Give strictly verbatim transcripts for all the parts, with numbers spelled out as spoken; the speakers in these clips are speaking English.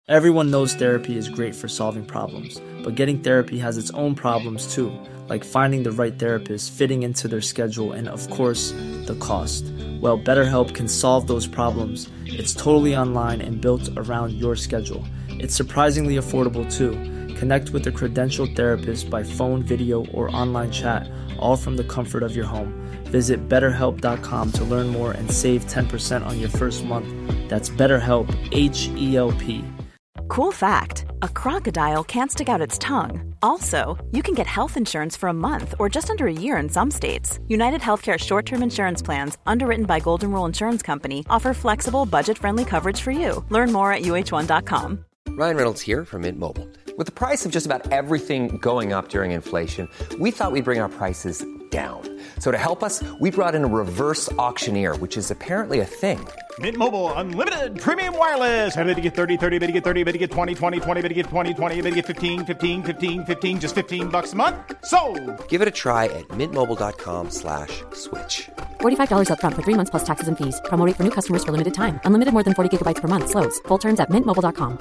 Everyone knows therapy is great for solving problems, but getting therapy has its own problems too, like finding the right therapist, fitting into their schedule, and of course, the cost. Well, BetterHelp can solve those problems. It's totally online and built around your schedule. It's surprisingly affordable too. Connect with a credentialed therapist by phone, video, or online chat, all from the comfort of your home. Visit better help dot com to learn more and save ten percent on your first month. That's BetterHelp, H E L P. Cool fact, a crocodile can't stick out its tongue. Also, you can get health insurance for a month or just under a year in some states. United Healthcare short-term insurance plans, underwritten by Golden Rule Insurance Company, offer flexible, budget-friendly coverage for you. Learn more at U H one dot com. Ryan Reynolds here from Mint Mobile. With the price of just about everything going up during inflation, we thought we'd bring our prices down. So to help us, we brought in a reverse auctioneer, which is apparently a thing. Mint Mobile Unlimited Premium Wireless. How to get thirty, thirty, how to get thirty, how to get twenty, twenty, twenty, how to get twenty, twenty, how to get fifteen, fifteen, fifteen, fifteen, just fifteen bucks a month? Sold! Give it a try at mintmobile.com slash switch. forty-five dollars up front for three months plus taxes and fees. Promo rate for new customers for limited time. Unlimited more than forty gigabytes per month. Slows full terms at mint mobile dot com.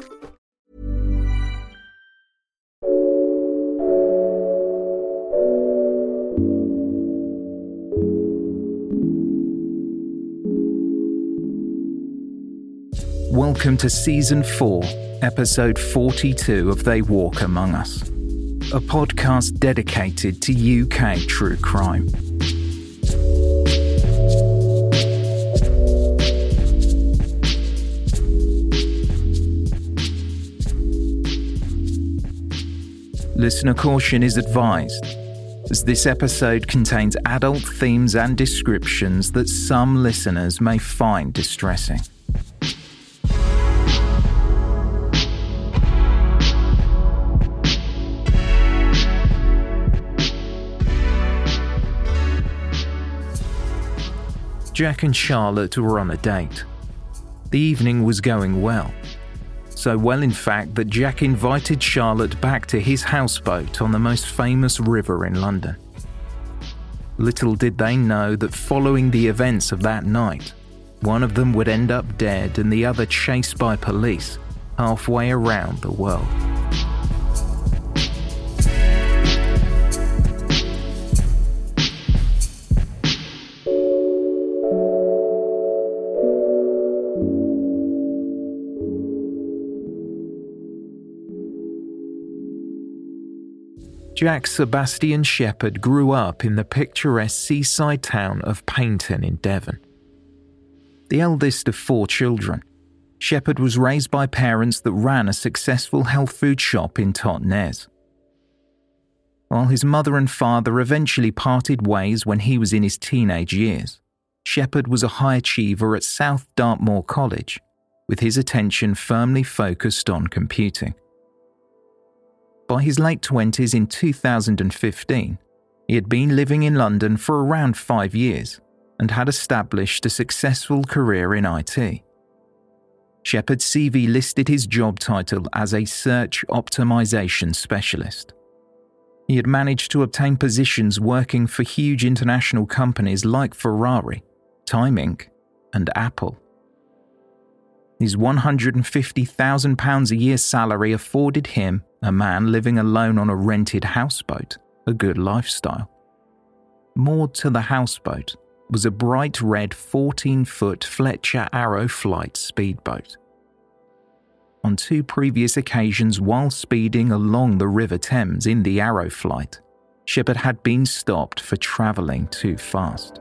Welcome to Season four, Episode forty-two of They Walk Among Us, a podcast dedicated to U K true crime. Listener caution is advised, as this episode contains adult themes and descriptions that some listeners may find distressing. Jack and Charlotte were on a date. The evening was going well. So well, in fact, that Jack invited Charlotte back to his houseboat on the most famous river in London. Little did they know that following the events of that night, one of them would end up dead and the other chased by police halfway around the world. Jack Sebastian Shepherd grew up in the picturesque seaside town of Paignton in Devon. The eldest of four children, Shepherd was raised by parents that ran a successful health food shop in Totnes. While his mother and father eventually parted ways when he was in his teenage years, Shepherd was a high achiever at South Dartmoor College, with his attention firmly focused on computing. By his late twenties in two thousand fifteen, he had been living in London for around five years and had established a successful career in I T. Shepherd's C V listed his job title as a search optimization specialist. He had managed to obtain positions working for huge international companies like Ferrari, Time Incorporated, and Apple. His one hundred fifty thousand pounds a year salary afforded him, a man living alone on a rented houseboat, a good lifestyle. Moored to the houseboat was a bright red fourteen-foot Fletcher Arrow Flight speedboat. On two previous occasions while speeding along the River Thames in the Arrow Flight, Shepherd had been stopped for travelling too fast.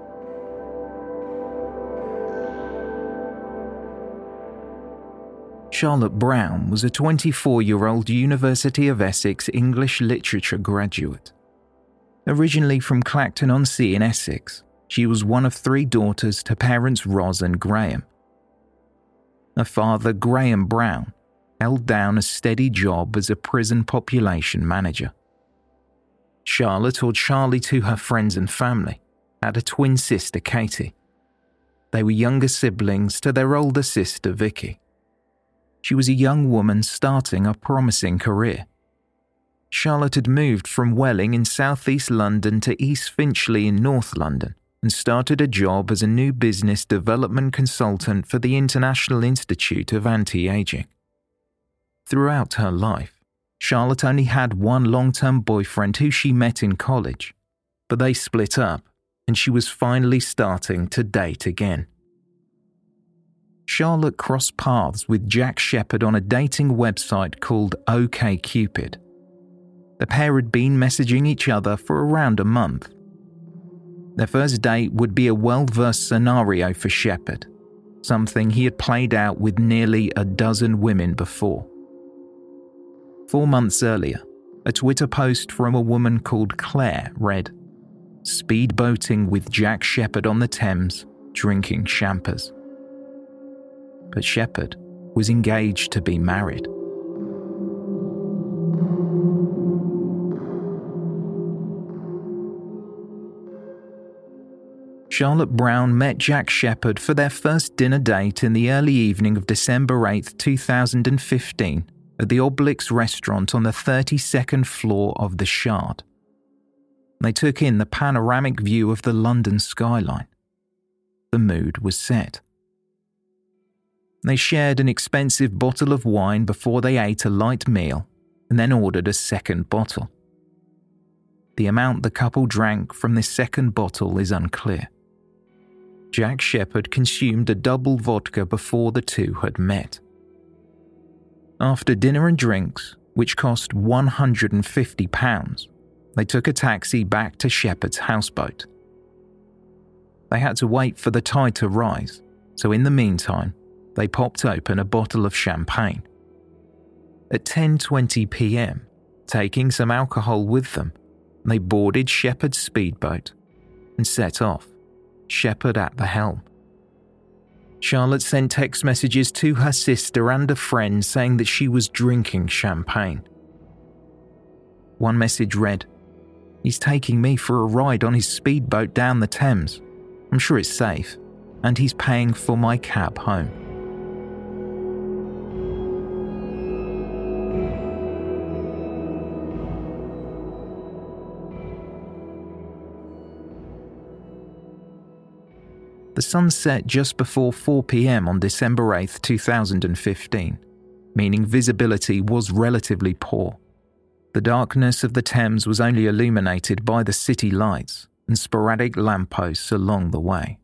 Charlotte Brown was a twenty-four-year-old University of Essex English literature graduate. Originally from Clacton-on-Sea in Essex, she was one of three daughters to parents Ros and Graham. Her father, Graham Brown, held down a steady job as a prison population manager. Charlotte, or Charlie to her friends and family, had a twin sister, Katie. They were younger siblings to their older sister, Vicky. She was a young woman starting a promising career. Charlotte had moved from Welling in southeast London to East Finchley in North London and started a job as a new business development consultant for the International Institute of Anti-Aging. Throughout her life, Charlotte only had one long-term boyfriend who she met in college, but they split up and she was finally starting to date again. Charlotte crossed paths with Jack Shepherd on a dating website called OkCupid. The pair had been messaging each other for around a month. Their first date would be a well-versed scenario for Shepherd, something he had played out with nearly a dozen women before. Four months earlier, a Twitter post from a woman called Claire read, "Speedboating with Jack Shepherd on the Thames, drinking champers." But Shepherd was engaged to be married. Charlotte Brown met Jack Shepherd for their first dinner date in the early evening of December eighth, two thousand fifteen at the Obelix restaurant on the thirty-second floor of the Shard. They took in the panoramic view of the London skyline. The mood was set. They shared an expensive bottle of wine before they ate a light meal and then ordered a second bottle. The amount the couple drank from this second bottle is unclear. Jack Shepherd consumed a double vodka before the two had met. After dinner and drinks, which cost one hundred fifty pounds, they took a taxi back to Shepherd's houseboat. They had to wait for the tide to rise, so in the meantime, they popped open a bottle of champagne. At ten twenty p.m, taking some alcohol with them, they boarded Shepherd's speedboat and set off, Shepherd at the helm. Charlotte sent text messages to her sister and a friend saying that she was drinking champagne. One message read, "He's taking me for a ride on his speedboat down the Thames. I'm sure it's safe, and he's paying for my cab home." The sun set just before four p.m. on December eighth, two thousand fifteen, meaning visibility was relatively poor. The darkness of the Thames was only illuminated by the city lights and sporadic lampposts along the way.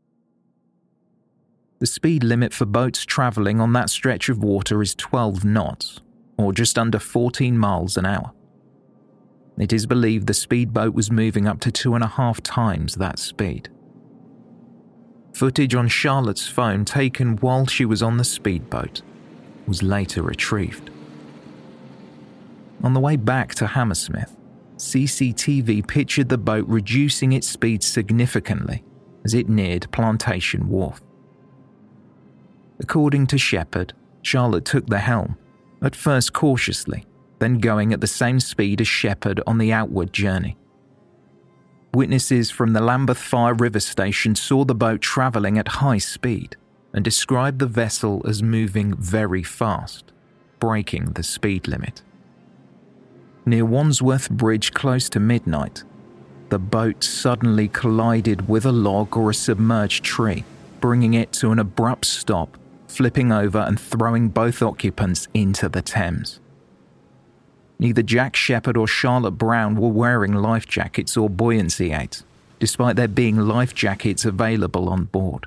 The speed limit for boats travelling on that stretch of water is twelve knots, or just under fourteen miles an hour. It is believed the speedboat was moving up to two and a half times that speed. Footage on Charlotte's phone taken while she was on the speedboat was later retrieved. On the way back to Hammersmith, C C T V pictured the boat reducing its speed significantly as it neared Plantation Wharf. According to Shepherd, Charlotte took the helm, at first cautiously, then going at the same speed as Shepherd on the outward journey. Witnesses from the Lambeth Fire River Station saw the boat travelling at high speed and described the vessel as moving very fast, breaking the speed limit. Near Wandsworth Bridge close to midnight, the boat suddenly collided with a log or a submerged tree, bringing it to an abrupt stop, flipping over and throwing both occupants into the Thames. Neither Jack Shepherd or Charlotte Brown were wearing life jackets or buoyancy aids, despite there being life jackets available on board.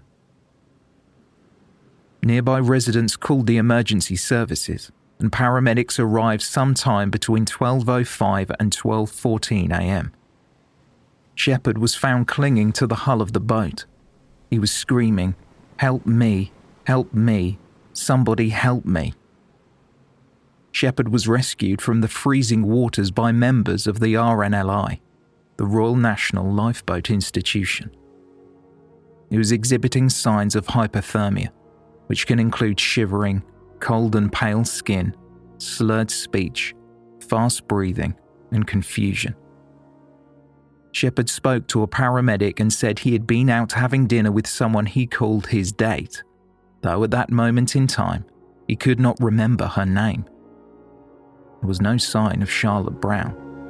Nearby residents called the emergency services, and paramedics arrived sometime between twelve oh five and twelve fourteen a.m. Shepherd was found clinging to the hull of the boat. He was screaming, "Help me, help me, somebody help me." Shepherd was rescued from the freezing waters by members of the R N L I, the Royal National Lifeboat Institution. He was exhibiting signs of hypothermia, which can include shivering, cold and pale skin, slurred speech, fast breathing, and confusion. Shepherd spoke to a paramedic and said he had been out having dinner with someone he called his date, though at that moment in time, he could not remember her name. There was no sign of Charlotte Brown.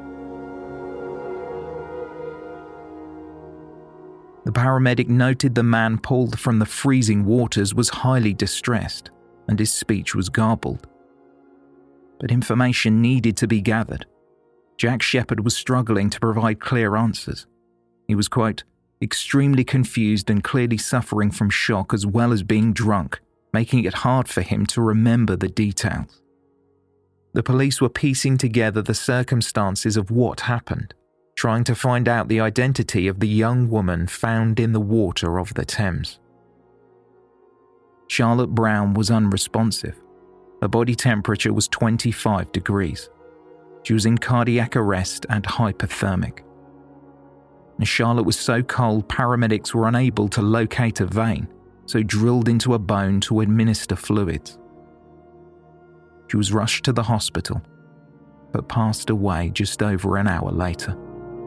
The paramedic noted the man pulled from the freezing waters was highly distressed and his speech was garbled. but information needed to be gathered. Jack Shepherd was struggling to provide clear answers. He was, quote, extremely confused and clearly suffering from shock as well as being drunk, making it hard for him to remember the details. The police were piecing together the circumstances of what happened, trying to find out the identity of the young woman found in the water of the Thames. Charlotte Brown was unresponsive. Her body temperature was twenty-five degrees. She was in cardiac arrest and hypothermic. And Charlotte was so cold, paramedics were unable to locate a vein, so drilled into a bone to administer fluids. She was rushed to the hospital, but passed away just over an hour later.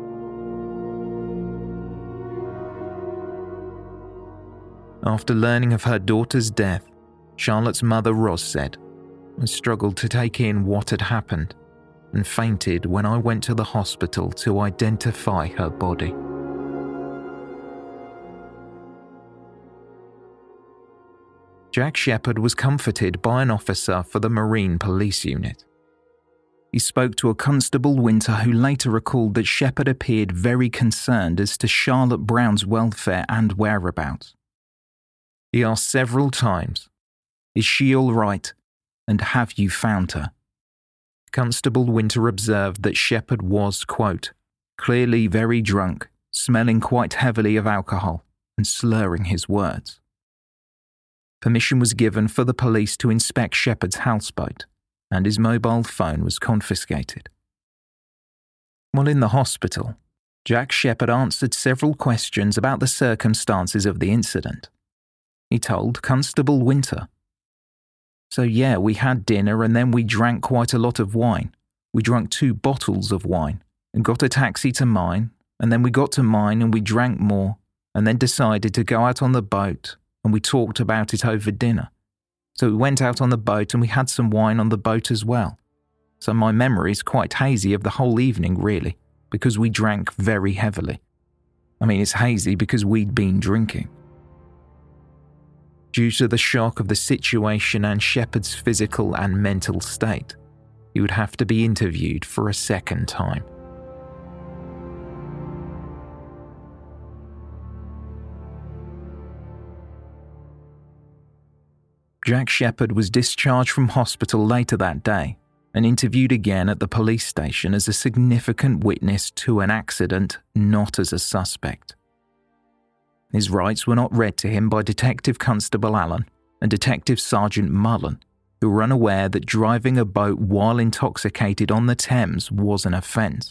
After learning of her daughter's death, Charlotte's mother, Ros, said, "I struggled to take in what had happened and fainted when I went to the hospital to identify her body." Jack Shepherd was comforted by an officer for the Marine Police Unit. He spoke to a Constable Winter who later recalled that Shepherd appeared very concerned as to Charlotte Brown's welfare and whereabouts. He asked several times, "Is she all right? And have you found her?" Constable Winter observed that Shepherd was, quote, clearly very drunk, smelling quite heavily of alcohol and slurring his words. Permission was given for the police to inspect Shepherd's houseboat, and his mobile phone was confiscated. While in the hospital, Jack Shepherd answered several questions about the circumstances of the incident. He told Constable Winter, "So yeah, we had dinner and then we drank quite a lot of wine. We drank two bottles of wine and got a taxi to mine, and then we got to mine and we drank more and then decided to go out on the boat and we talked about it over dinner. So we went out on the boat and we had some wine on the boat as well. So my memory is quite hazy of the whole evening, really, because we drank very heavily. I mean, it's hazy because we'd been drinking." Due to the shock of the situation and Shepherd's physical and mental state, he would have to be interviewed for a second time. Jack Shepherd was discharged from hospital later that day and interviewed again at the police station as a significant witness to an accident, not as a suspect. His rights were not read to him by Detective Constable Allen and Detective Sergeant Mullen, who were unaware that driving a boat while intoxicated on the Thames was an offence.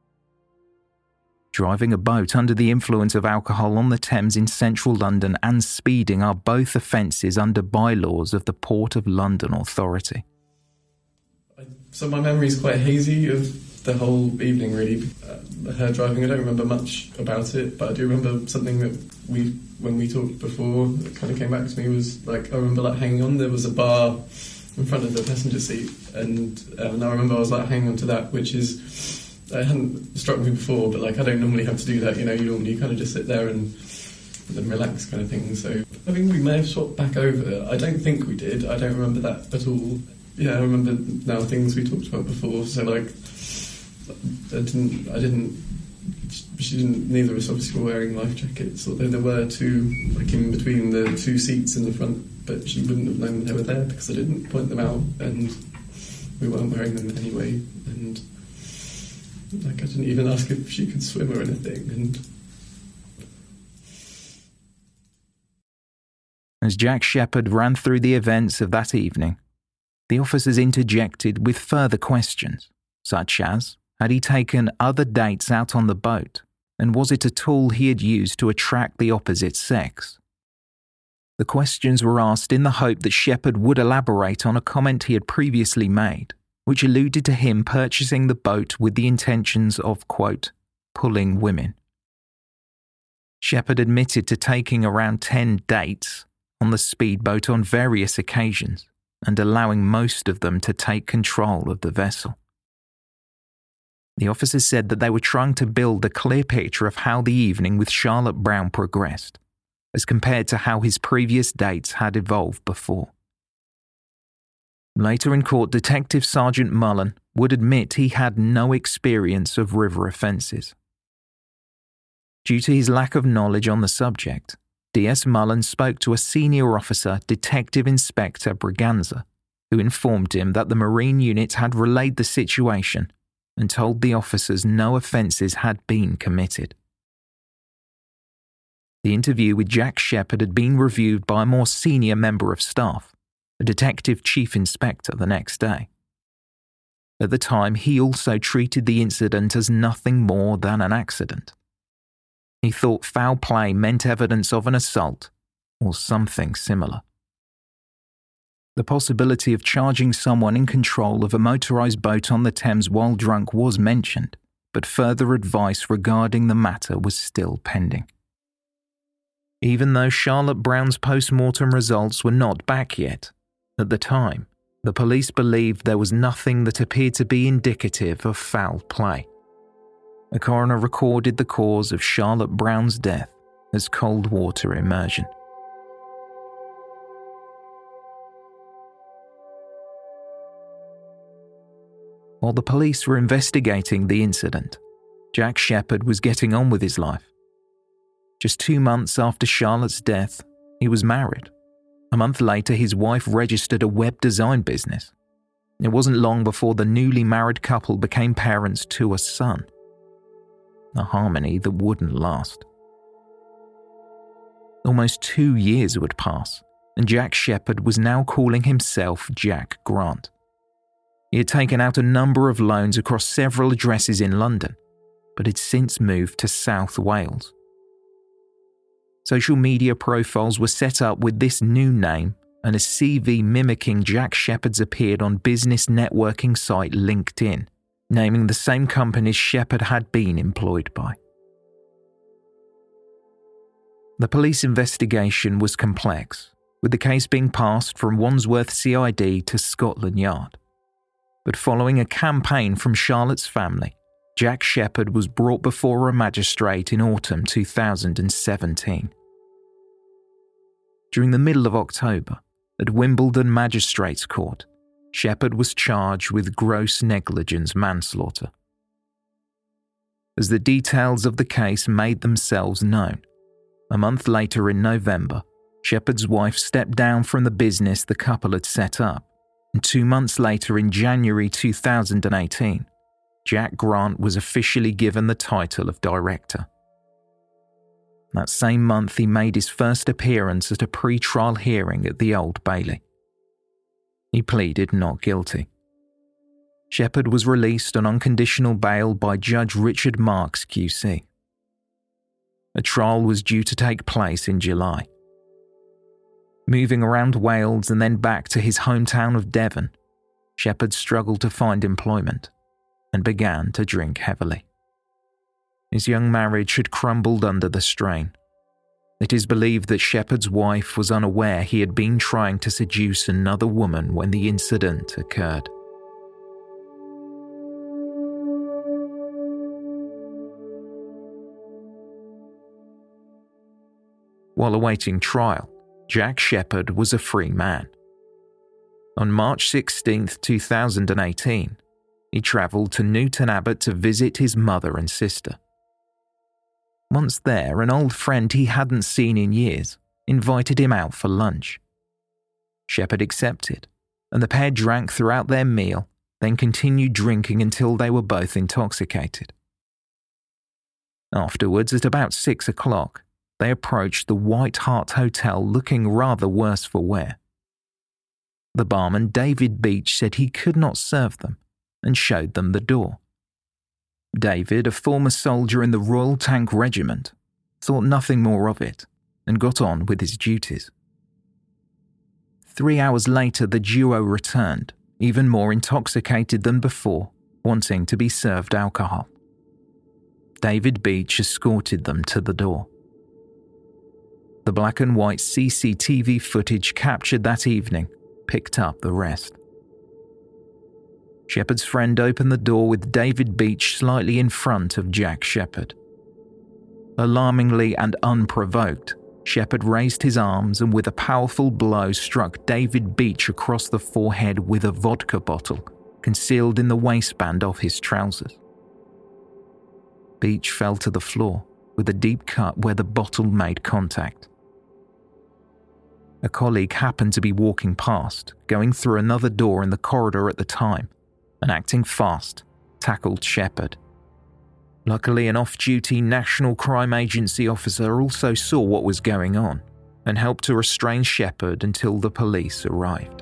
Driving a boat under the influence of alcohol on the Thames in central London and speeding are both offences under bylaws of the Port of London Authority. So my memory is quite hazy of the whole evening, really. Uh, her driving, I don't remember much about it, but I do remember something that we, when we talked before, that kind of came back to me was, like, I remember, like, hanging on. There was a bar in front of the passenger seat, and, um, and I remember I was, like, hanging on to that, which is, it hadn't struck me before, but, like, I don't normally have to do that, you know, you normally kind of just sit there and, and relax kind of thing. So I think we may have swapped back over. I don't think we did. I don't remember that at all. Yeah, I remember now things we talked about before, so, like, I didn't, I didn't, she didn't, neither of us obviously were wearing life jackets, although there were two, like, in between the two seats in the front, but she wouldn't have known they were there because I didn't point them out, and we weren't wearing them anyway, and, like, I didn't even ask if she could swim or anything, and... As Jack Shepherd ran through the events of that evening, the officers interjected with further questions, such as, had he taken other dates out on the boat, and was it a tool he had used to attract the opposite sex? The questions were asked in the hope that Shepherd would elaborate on a comment he had previously made, which alluded to him purchasing the boat with the intentions of, quote, pulling women. Shepherd admitted to taking around ten dates on the speedboat on various occasions, and allowing most of them to take control of the vessel. The officers said that they were trying to build a clear picture of how the evening with Charlotte Brown progressed, as compared to how his previous dates had evolved before. Later in court, Detective Sergeant Mullen would admit he had no experience of river offences. Due to his lack of knowledge on the subject, D S Mullen spoke to a senior officer, Detective Inspector Braganza, who informed him that the Marine unit had relayed the situation and told the officers no offences had been committed. The interview with Jack Shepherd had been reviewed by a more senior member of staff, a Detective Chief Inspector, the next day. At the time, he also treated the incident as nothing more than an accident. He thought foul play meant evidence of an assault or something similar. The possibility of charging someone in control of a motorised boat on the Thames while drunk was mentioned, but further advice regarding the matter was still pending. Even though Charlotte Brown's post-mortem results were not back yet, at the time, the police believed there was nothing that appeared to be indicative of foul play. A coroner recorded the cause of Charlotte Brown's death as cold water immersion. While the police were investigating the incident, Jack Shepherd was getting on with his life. Just two months after Charlotte's death, he was married. A month later, his wife registered a web design business. It wasn't long before the newly married couple became parents to a son. A harmony that wouldn't last. Almost two years would pass, and Jack Shepherd was now calling himself Jack Grant. He had taken out a number of loans across several addresses in London, but had since moved to South Wales. Social media profiles were set up with this new name, and a C V mimicking Jack Shepherd's appeared on business networking site LinkedIn, naming the same companies Shepherd had been employed by. The police investigation was complex, with the case being passed from Wandsworth C I D to Scotland Yard. But following a campaign from Charlotte's family, Jack Shepherd was brought before a magistrate in autumn two thousand seventeen. During the middle of October, at Wimbledon Magistrates Court, Shepherd was charged with gross negligence manslaughter. As the details of the case made themselves known, a month later in November, Shepherd's wife stepped down from the business the couple had set up, and two months later in January two thousand eighteen, Jack Grant was officially given the title of director. That same month, he made his first appearance at a pre-trial hearing at the Old Bailey. He pleaded not guilty. Shepherd was released on unconditional bail by Judge Richard Marks Q C. A trial was due to take place in July. Moving around Wales and then back to his hometown of Devon, Shepherd struggled to find employment and began to drink heavily. His young marriage had crumbled under the strain. It is believed that Shepherd's wife was unaware he had been trying to seduce another woman when the incident occurred. While awaiting trial, Jack Shepherd was a free man. On March sixteenth, two thousand eighteen, he travelled to Newton Abbot to visit his mother and sister. Once there, an old friend he hadn't seen in years invited him out for lunch. Shepherd accepted, and the pair drank throughout their meal, then continued drinking until they were both intoxicated. Afterwards, at about six o'clock, they approached the White Hart Hotel looking rather worse for wear. The barman, David Beach, said he could not serve them and showed them the door. David, a former soldier in the Royal Tank Regiment, thought nothing more of it and got on with his duties. Three hours later, the duo returned, even more intoxicated than before, wanting to be served alcohol. David Beach escorted them to the door. The black and white C C T V footage captured that evening picked up the rest. Shepherd's friend opened the door with David Beach slightly in front of Jack Shepherd. Alarmingly and unprovoked, Shepherd raised his arms and with a powerful blow struck David Beach across the forehead with a vodka bottle concealed in the waistband of his trousers. Beach fell to the floor with a deep cut where the bottle made contact. A colleague happened to be walking past, going through another door in the corridor at the time, and acting fast, tackled Shepherd. Luckily, an off-duty National Crime Agency officer also saw what was going on and helped to restrain Shepherd until the police arrived.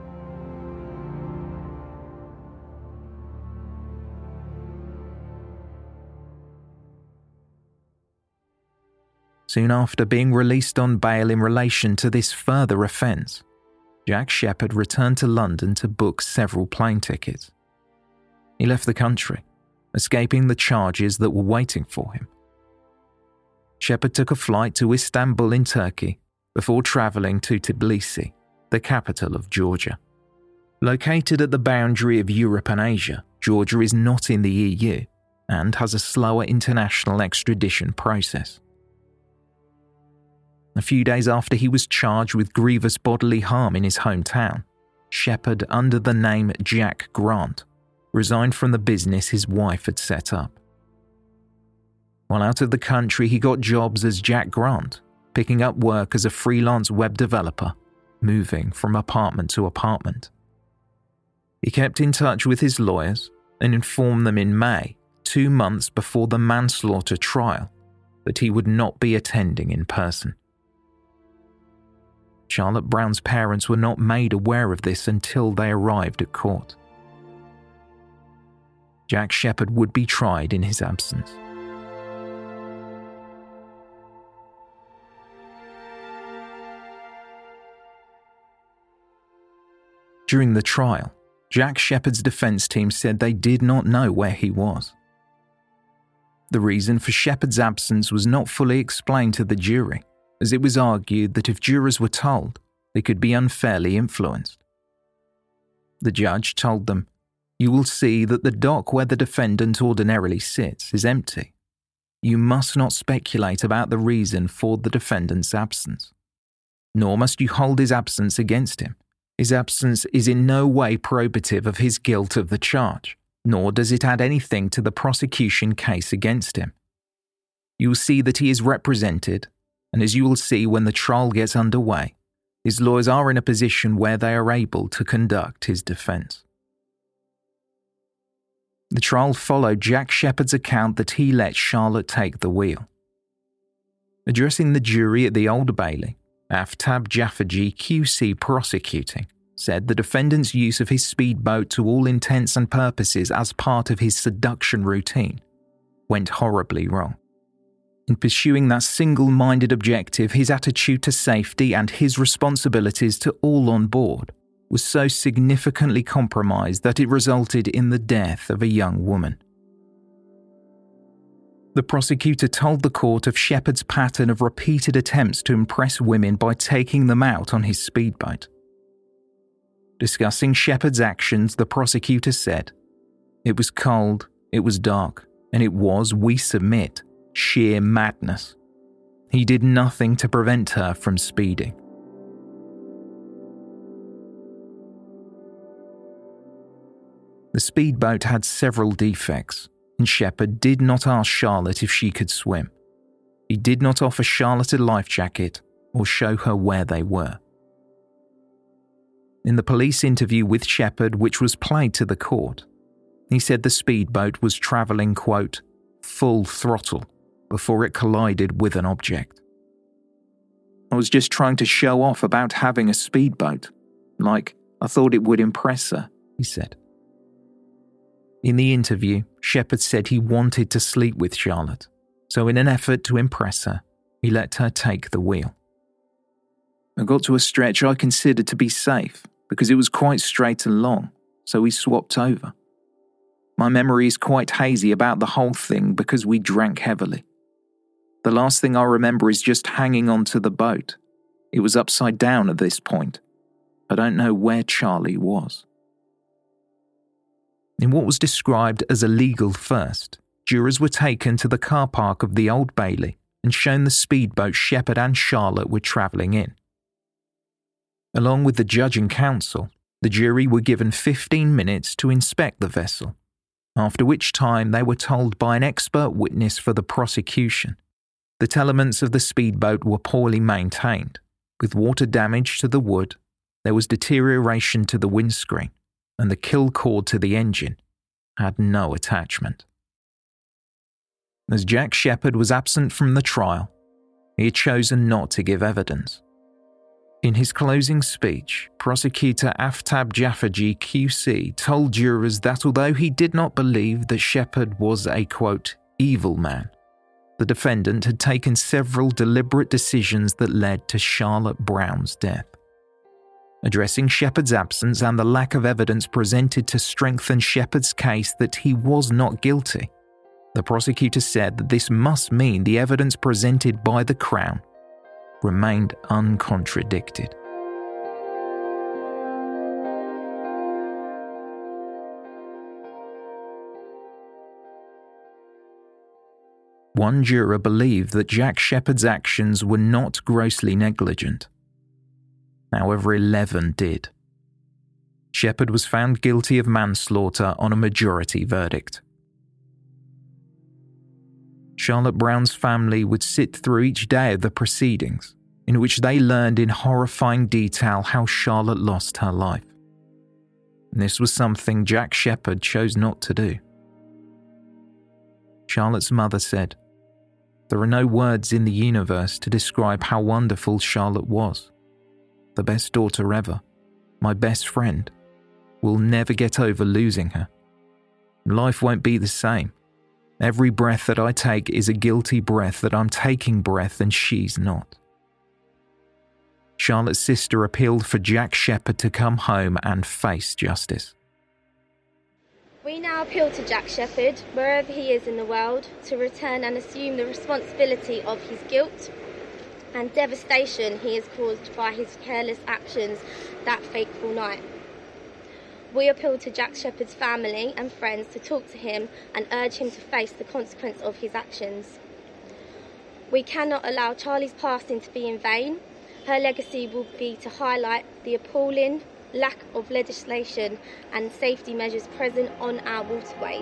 Soon after being released on bail in relation to this further offence, Jack Shepherd returned to London to book several plane tickets. He left the country, escaping the charges that were waiting for him. Shepherd took a flight to Istanbul in Turkey before travelling to Tbilisi, the capital of Georgia. Located at the boundary of Europe and Asia, Georgia is not in the E U and has a slower international extradition process. A few days after he was charged with grievous bodily harm in his hometown, Shepherd, under the name Jack Grant, resigned from the business his wife had set up. While out of the country, he got jobs as Jack Grant, picking up work as a freelance web developer, moving from apartment to apartment. He kept in touch with his lawyers and informed them in May, two months before the manslaughter trial, that he would not be attending in person. Charlotte Brown's parents were not made aware of this until they arrived at court. Jack Shepherd would be tried in his absence. During the trial, Jack Shepherd's defence team said they did not know where he was. The reason for Shepherd's absence was not fully explained to the jury, as it was argued that if jurors were told, they could be unfairly influenced. The judge told them, "You will see that the dock where the defendant ordinarily sits is empty. You must not speculate about the reason for the defendant's absence. Nor must you hold his absence against him. His absence is in no way probative of his guilt of the charge, nor does it add anything to the prosecution case against him. You will see that he is represented, and as you will see when the trial gets underway, his lawyers are in a position where they are able to conduct his defence." The trial followed Jack Shepherd's account that he let Charlotte take the wheel. Addressing the jury at the Old Bailey, Aftab Jafferji, Q C prosecuting, said the defendant's use of his speedboat to all intents and purposes as part of his seduction routine went horribly wrong. In pursuing that single-minded objective, his attitude to safety and his responsibilities to all on board was so significantly compromised that it resulted in the death of a young woman. The prosecutor told the court of Shepherd's pattern of repeated attempts to impress women by taking them out on his speedboat. Discussing Shepherd's actions, the prosecutor said, "It was cold, it was dark, and it was, we submit, sheer madness. He did nothing to prevent her from speeding." The speedboat had several defects, and Shepherd did not ask Charlotte if she could swim. He did not offer Charlotte a life jacket or show her where they were. In the police interview with Shepherd, which was played to the court, he said the speedboat was travelling, quote, "full throttle," before it collided with an object. "I was just trying to show off about having a speedboat. Like, I thought it would impress her," he said. In the interview, Shepherd said he wanted to sleep with Charlotte, so in an effort to impress her, he let her take the wheel. "I got to a stretch I considered to be safe because it was quite straight and long, so we swapped over. My memory is quite hazy about the whole thing because we drank heavily. The last thing I remember is just hanging onto the boat. It was upside down at this point. I don't know where Charlie was." In what was described as a legal first, jurors were taken to the car park of the Old Bailey and shown the speedboat Shepherd and Charlotte were travelling in. Along with the judge and counsel, the jury were given fifteen minutes to inspect the vessel, after which time they were told by an expert witness for the prosecution that elements of the speedboat were poorly maintained, with water damage to the wood, there was deterioration to the windscreen, and the kill cord to the engine had no attachment. As Jack Shepherd was absent from the trial, he had chosen not to give evidence. In his closing speech, prosecutor Aftab Jafferji Q C told jurors that although he did not believe that Shepherd was a, quote, evil man, the defendant had taken several deliberate decisions that led to Charlotte Brown's death. Addressing Shepherd's absence and the lack of evidence presented to strengthen Shepherd's case that he was not guilty, the prosecutor said that this must mean the evidence presented by the Crown remained uncontradicted. One juror believed that Jack Shepherd's actions were not grossly negligent. However, eleven did. Shepherd was found guilty of manslaughter on a majority verdict. Charlotte Brown's family would sit through each day of the proceedings, in which they learned in horrifying detail how Charlotte lost her life. And this was something Jack Shepherd chose not to do. Charlotte's mother said, "There are no words in the universe to describe how wonderful Charlotte was. The best daughter ever, my best friend. We'll never get over losing her. Life won't be the same. Every breath that I take is a guilty breath that I'm taking breath and she's not." Charlotte's sister appealed for Jack Shepherd to come home and face justice. We now appeal to Jack Shepherd, wherever he is in the world, to return and assume the responsibility of his guilt and devastation he has caused by his careless actions that fateful night. We appeal to Jack Shepherd's family and friends to talk to him and urge him to face the consequence of his actions. We cannot allow Charlie's passing to be in vain. Her legacy will be to highlight the appalling lack of legislation and safety measures present on our waterways.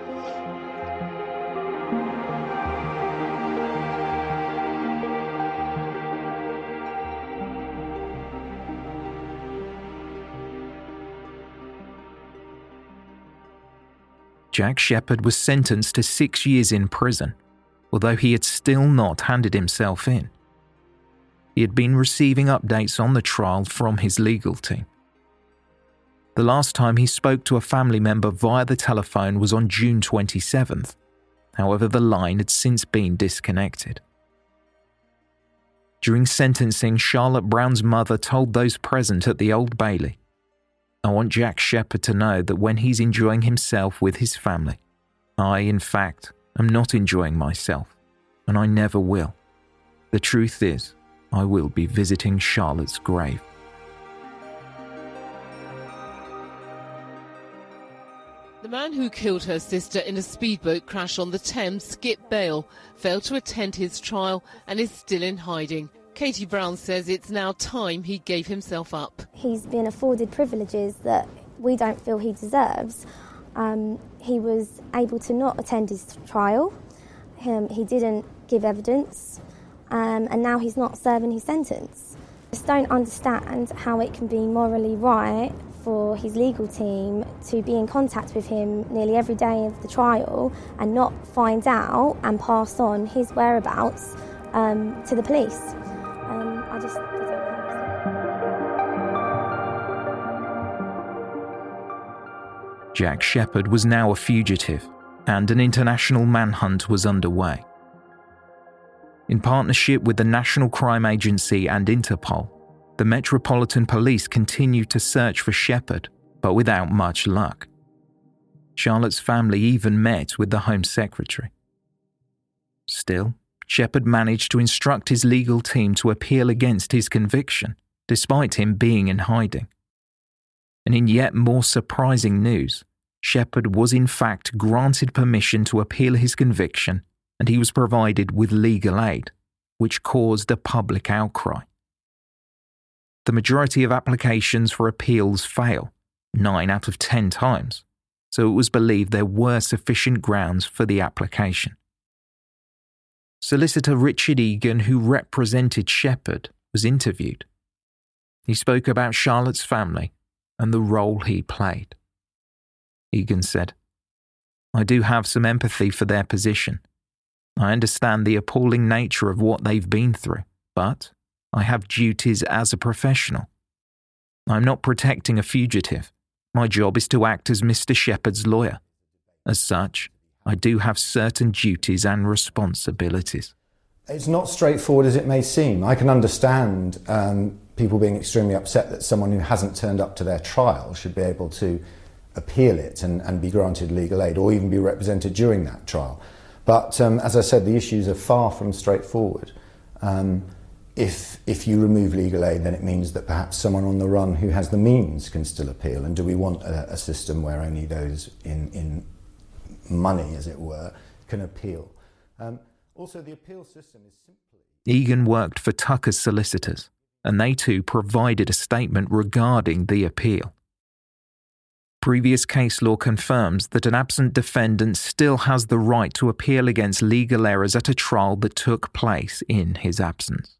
Jack Shepherd was sentenced to six years in prison, although he had still not handed himself in. He had been receiving updates on the trial from his legal team. The last time he spoke to a family member via the telephone was on June twenty-seventh. However, the line had since been disconnected. During sentencing, Charlotte Brown's mother told those present at the Old Bailey, "I want Jack Shepherd to know that when he's enjoying himself with his family, I, in fact, am not enjoying myself, and I never will. The truth is, I will be visiting Charlotte's grave." The man who killed her sister in a speedboat crash on the Thames, Skip Bale, failed to attend his trial and is still in hiding. Katie Brown says it's now time he gave himself up. He's been afforded privileges that we don't feel he deserves. Um, he was able to not attend his trial. Um, he didn't give evidence. Um, and now he's not serving his sentence. I just don't understand how it can be morally right for his legal team to be in contact with him nearly every day of the trial and not find out and pass on his whereabouts um, to the police. Um, I just I don't understand. Jack Shepherd was now a fugitive, and an international manhunt was underway. In partnership with the National Crime Agency and Interpol, the Metropolitan Police continued to search for Shepherd, but without much luck. Charlotte's family even met with the Home Secretary. Still, Shepherd managed to instruct his legal team to appeal against his conviction, despite him being in hiding. And in yet more surprising news, Shepherd was in fact granted permission to appeal his conviction and he was provided with legal aid, which caused a public outcry. The majority of applications for appeals fail, nine out of ten times, so it was believed there were sufficient grounds for the application. Solicitor Richard Egan, who represented Shepherd, was interviewed. He spoke about Charlotte's family and the role he played. Egan said, "I do have some empathy for their position. I understand the appalling nature of what they've been through, but I have duties as a professional. I'm not protecting a fugitive. My job is to act as Mister Shepherd's lawyer. As such, I do have certain duties and responsibilities." It's not straightforward as it may seem. I can understand um, people being extremely upset that someone who hasn't turned up to their trial should be able to appeal it and, and be granted legal aid or even be represented during that trial. But um, as I said, the issues are far from straightforward. Um, if, if you remove legal aid, then it means that perhaps someone on the run who has the means can still appeal. And do we want a, a system where only those in, in money, as it were, can appeal? Um, also, the appeal system is simply... Egan worked for Tucker's solicitors, and they too provided a statement regarding the appeal. Previous case law confirms that an absent defendant still has the right to appeal against legal errors at a trial that took place in his absence.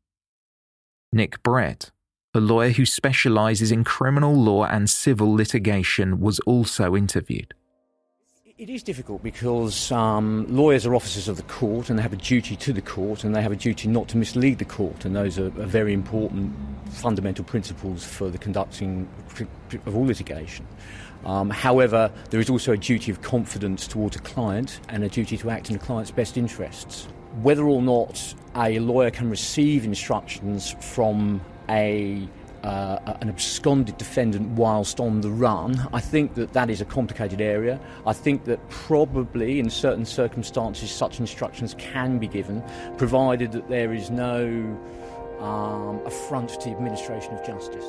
Nick Brett, a lawyer who specialises in criminal law and civil litigation, was also interviewed. It is difficult because um, lawyers are officers of the court and they have a duty to the court and they have a duty not to mislead the court, and those are, are very important fundamental principles for the conducting of all litigation. Um, however, there is also a duty of confidence towards a client and a duty to act in a client's best interests. Whether or not a lawyer can receive instructions from a Uh, an absconded defendant whilst on the run, I think that that is a complicated area. I think that probably in certain circumstances such instructions can be given, provided that there is no um, affront to the administration of justice.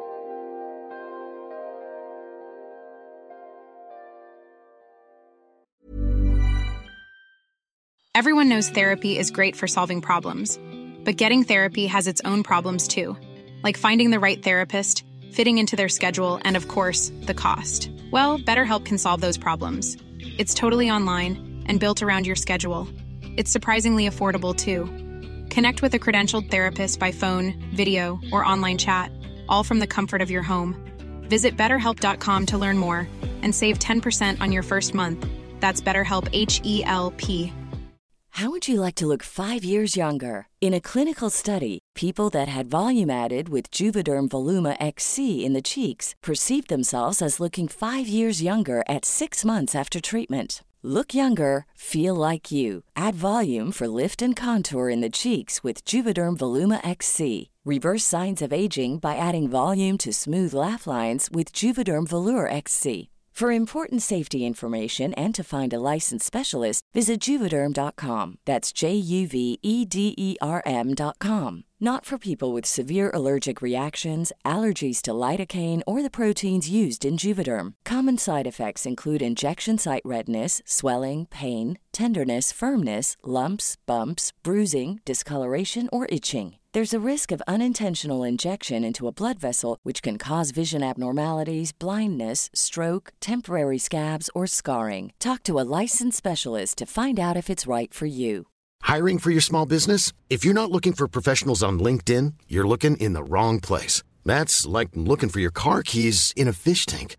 Everyone knows therapy is great for solving problems, but getting therapy has its own problems too. Like finding the right therapist, fitting into their schedule, and of course, the cost. Well, BetterHelp can solve those problems. It's totally online and built around your schedule. It's surprisingly affordable too. Connect with a credentialed therapist by phone, video, or online chat, all from the comfort of your home. Visit better help dot com to learn more and save ten percent on your first month. That's BetterHelp, H E L P. How would you like to look five years younger? In a clinical study, people that had volume added with Juvederm Voluma X C in the cheeks perceived themselves as looking five years younger at six months after treatment. Look younger, feel like you. Add volume for lift and contour in the cheeks with Juvederm Voluma X C. Reverse signs of aging by adding volume to smooth laugh lines with Juvederm Volure X C. For important safety information and to find a licensed specialist, visit Juvederm dot com. That's J U V E D E R M dot com. Not for people with severe allergic reactions, allergies to lidocaine, or the proteins used in Juvederm. Common side effects include injection site redness, swelling, pain, tenderness, firmness, lumps, bumps, bruising, discoloration, or itching. There's a risk of unintentional injection into a blood vessel, which can cause vision abnormalities, blindness, stroke, temporary scabs, or scarring. Talk to a licensed specialist to find out if it's right for you. Hiring for your small business? If you're not looking for professionals on LinkedIn, you're looking in the wrong place. That's like looking for your car keys in a fish tank.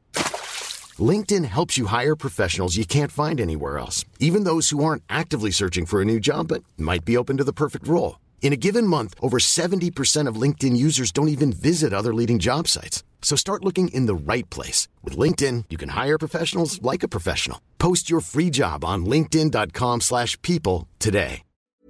LinkedIn helps you hire professionals you can't find anywhere else, even those who aren't actively searching for a new job but might be open to the perfect role. In a given month, over seventy percent of LinkedIn users don't even visit other leading job sites. So start looking in the right place. With LinkedIn, you can hire professionals like a professional. Post your free job on linkedin dot com slash people today.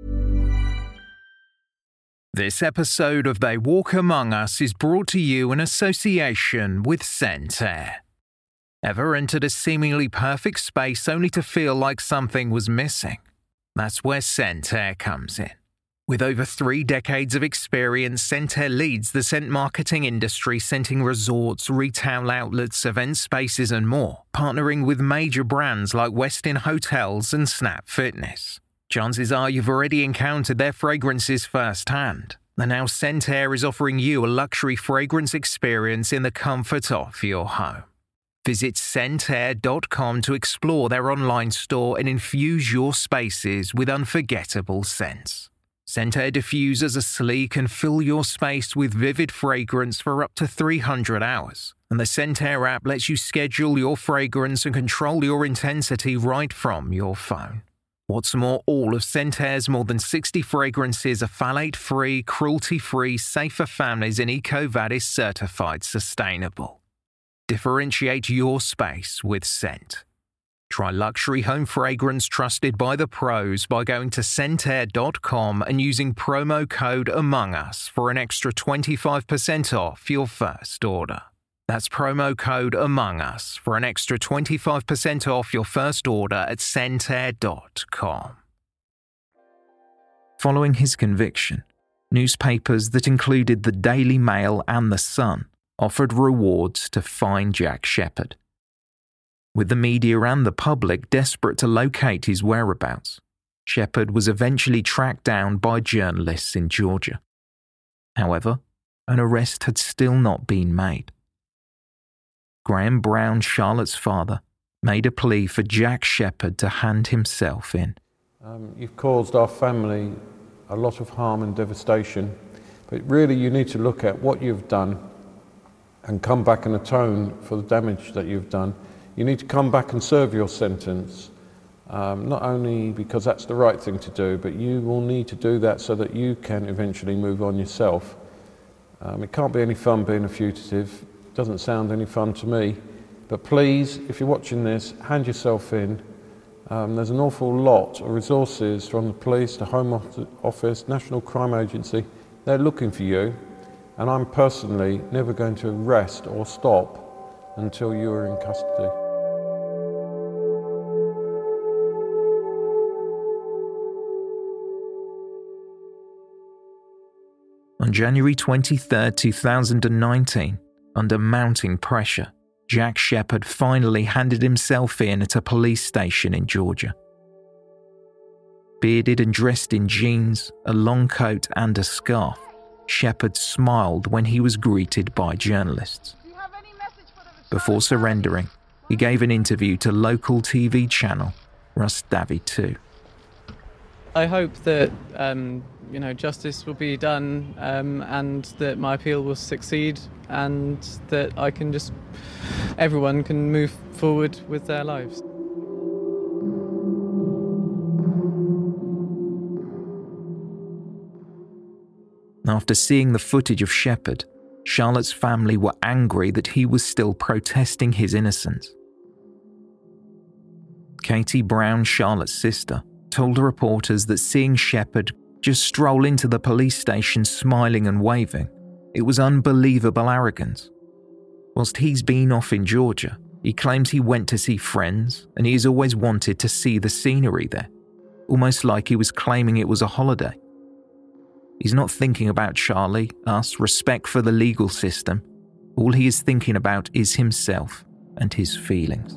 This episode of They Walk Among Us is brought to you in association with Scent Air. Ever entered a seemingly perfect space only to feel like something was missing? That's where Scent Air comes in. With over three decades of experience, Scent Air leads the scent marketing industry, scenting resorts, retail outlets, event spaces and more, partnering with major brands like Westin Hotels and Snap Fitness. Chances are you've already encountered their fragrances firsthand. And now Scentair is offering you a luxury fragrance experience in the comfort of your home. Visit scentair dot com to explore their online store and infuse your spaces with unforgettable scents. Scentair diffusers are sleek and fill your space with vivid fragrance for up to three hundred hours. And the Scentair app lets you schedule your fragrance and control your intensity right from your phone. What's more, all of Scentair's more than sixty fragrances are phthalate-free, cruelty-free, safe for families and EcoVadis certified sustainable. Differentiate your space with scent. Try luxury home fragrance trusted by the pros by going to scentair dot com and using promo code Among Us for an extra twenty-five percent off your first order. That's promo code Among Us for an extra twenty-five percent off your first order at scentair dot com. Following his conviction, newspapers that included the Daily Mail and The Sun offered rewards to find Jack Shepherd. With the media and the public desperate to locate his whereabouts, Shepherd was eventually tracked down by journalists in Georgia. However, an arrest had still not been made. Graham Brown, Charlotte's father, made a plea for Jack Shepherd to hand himself in. Um, you've caused our family a lot of harm and devastation, but really you need to look at what you've done and come back and atone for the damage that you've done. You need to come back and serve your sentence, um, not only because that's the right thing to do, but you will need to do that so that you can eventually move on yourself. Um, it can't be any fun being a fugitive. Doesn't sound any fun to me, but please, if you're watching this, hand yourself in. Um, there's an awful lot of resources from the police, the Home Office, National Crime Agency. They're looking for you, and I'm personally never going to arrest or stop until you are in custody. On January twenty-third, two thousand nineteen, under mounting pressure, Jack Shepherd finally handed himself in at a police station in Georgia. Bearded and dressed in jeans, a long coat and a scarf, Shepherd smiled when he was greeted by journalists. Before surrendering, he gave an interview to local T V channel Rustavi two. I hope that um, you know justice will be done um, and that my appeal will succeed and that I can just everyone can move forward with their lives. After seeing the footage of Shepherd, Charlotte's family were angry that he was still protesting his innocence. Katie Brown, Charlotte's sister, told reporters that seeing Shepherd just stroll into the police station smiling and waving, it was unbelievable arrogance. Whilst he's been off in Georgia, he claims he went to see friends and he has always wanted to see the scenery there, almost like he was claiming it was a holiday. He's not thinking about Charlie, us, respect for the legal system. All he is thinking about is himself and his feelings.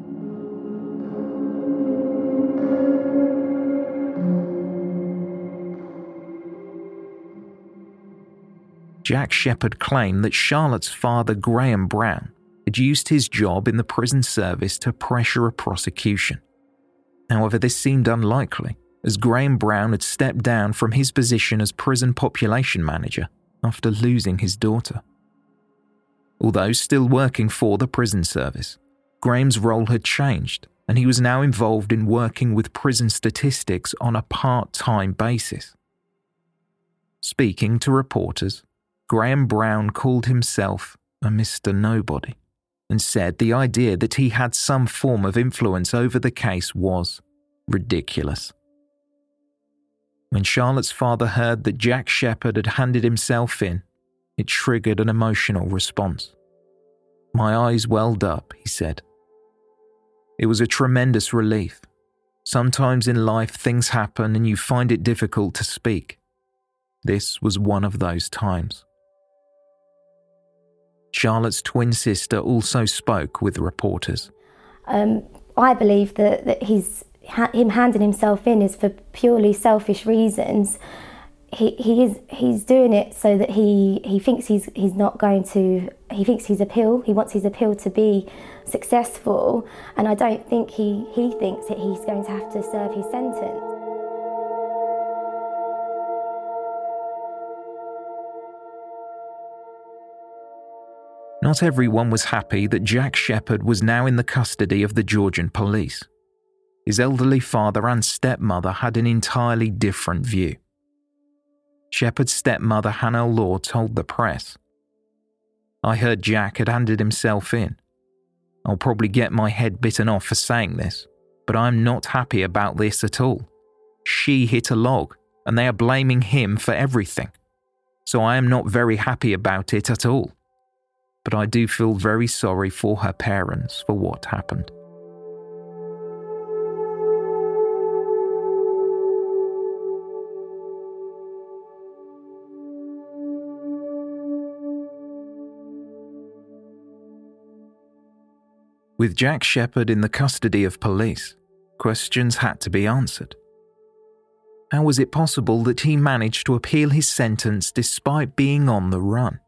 Jack Shepherd claimed that Charlotte's father, Graham Brown, had used his job in the prison service to pressure a prosecution. However, this seemed unlikely, as Graham Brown had stepped down from his position as prison population manager after losing his daughter. Although still working for the prison service, Graham's role had changed, and he was now involved in working with prison statistics on a part-time basis. Speaking to reporters, Graham Brown called himself a Mister Nobody and said the idea that he had some form of influence over the case was ridiculous. When Charlotte's father heard that Jack Shepherd had handed himself in, it triggered an emotional response. My eyes welled up, he said. It was a tremendous relief. Sometimes in life things happen and you find it difficult to speak. This was one of those times. Charlotte's twin sister also spoke with reporters. Um, I believe that, that he's ha- him handing himself in is for purely selfish reasons. He he is he's doing it so that he, he thinks he's he's not going to he thinks his appeal he wants his appeal to be successful, and I don't think he, he thinks that he's going to have to serve his sentence. Not everyone was happy that Jack Shepherd was now in the custody of the Georgian police. His elderly father and stepmother had an entirely different view. Shepherd's stepmother Hannah Law told the press, "I heard Jack had handed himself in. I'll probably get my head bitten off for saying this, but I'm not happy about this at all. She hit a log, and they are blaming him for everything. So I am not very happy about it at all. But I do feel very sorry for her parents for what happened." With Jack Shepherd in the custody of police, questions had to be answered. How was it possible that he managed to appeal his sentence despite being on the run?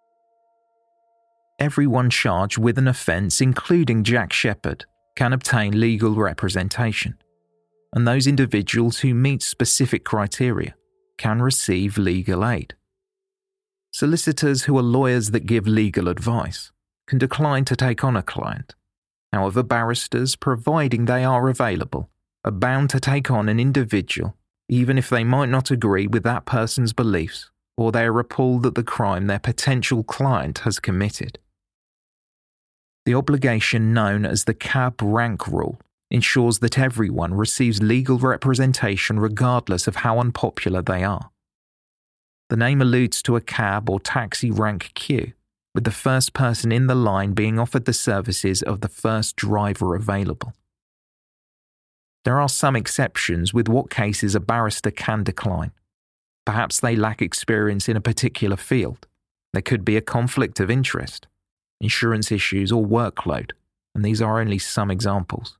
Everyone charged with an offence, including Jack Shepherd, can obtain legal representation, and those individuals who meet specific criteria can receive legal aid. Solicitors who are lawyers that give legal advice can decline to take on a client. However, barristers, providing they are available, are bound to take on an individual even if they might not agree with that person's beliefs or they are appalled at the crime their potential client has committed. The obligation known as the C A B rank rule ensures that everyone receives legal representation regardless of how unpopular they are. The name alludes to a cab or taxi rank queue, with the first person in the line being offered the services of the first driver available. There are some exceptions with what cases a barrister can decline. Perhaps they lack experience in a particular field. There could be a conflict of interest, insurance issues, or workload, and these are only some examples.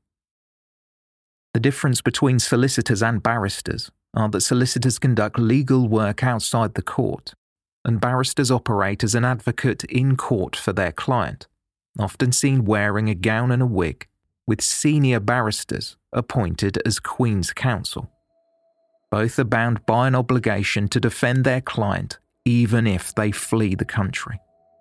The difference between solicitors and barristers are that solicitors conduct legal work outside the court, and barristers operate as an advocate in court for their client, often seen wearing a gown and a wig, with senior barristers appointed as Queen's Counsel. Both are bound by an obligation to defend their client even if they flee the country.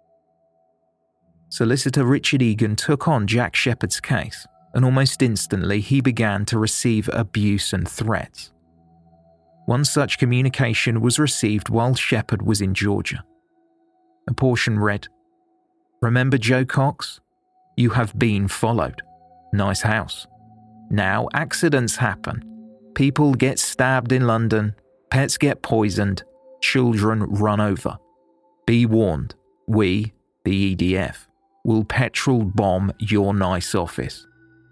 Solicitor Richard Egan took on Jack Shepherd's case, and almost instantly he began to receive abuse and threats. One such communication was received while Shepherd was in Georgia. A portion read, "Remember Joe Cox? You have been followed. Nice house. Now accidents happen. People get stabbed in London, pets get poisoned, children run over. Be warned, we, the E D F, will petrol bomb your nice office."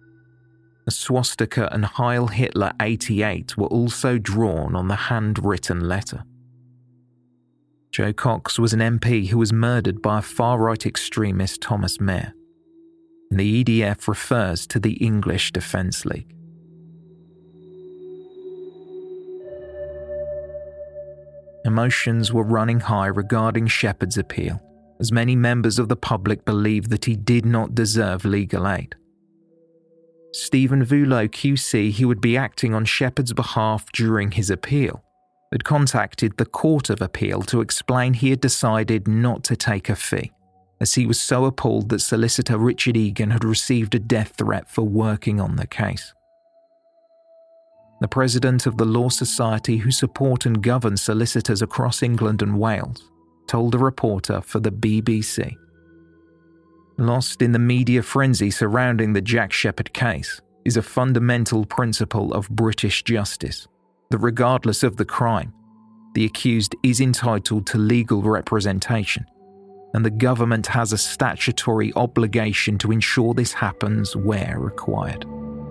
A swastika and Heil Hitler eighty-eight were also drawn on the handwritten letter. Joe Cox was an M P who was murdered by a far-right extremist, Thomas Mair, and the E D F refers to the English Defence League. Emotions were running high regarding Shepherd's appeal, as many members of the public believed that he did not deserve legal aid. Stephen Vullo Q C, who would be acting on Shepherd's behalf during his appeal, had contacted the Court of Appeal to explain he had decided not to take a fee, as he was so appalled that solicitor Richard Egan had received a death threat for working on the case. The president of the Law Society, who support and govern solicitors across England and Wales, told a reporter for the B B C, "Lost in the media frenzy surrounding the Jack Shepherd case is a fundamental principle of British justice, that regardless of the crime, the accused is entitled to legal representation, and the government has a statutory obligation to ensure this happens where required."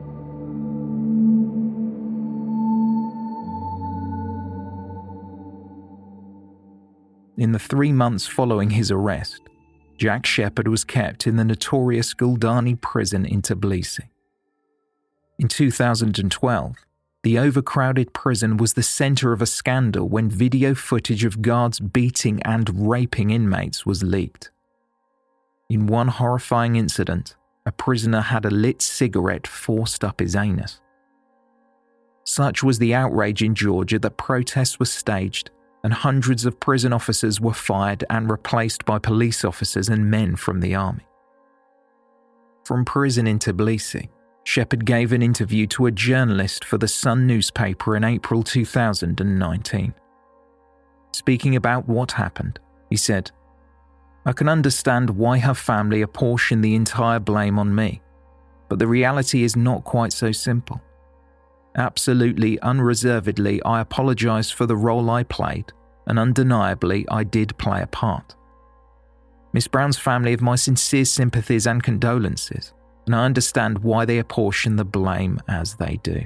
In the three months following his arrest, Jack Shepherd was kept in the notorious Guldani prison in Tbilisi. In two thousand twelve, the overcrowded prison was the centre of a scandal when video footage of guards beating and raping inmates was leaked. In one horrifying incident, a prisoner had a lit cigarette forced up his anus. Such was the outrage in Georgia that protests were staged and hundreds of prison officers were fired and replaced by police officers and men from the army. From prison in Tbilisi, Shepherd gave an interview to a journalist for the Sun newspaper in April two thousand nineteen. Speaking about what happened, he said, "I can understand why her family apportion the entire blame on me, but the reality is not quite so simple. Absolutely unreservedly, I apologise for the role I played, and undeniably I did play a part. Miss Brown's family have my sincere sympathies and condolences, and I understand why they apportion the blame as they do."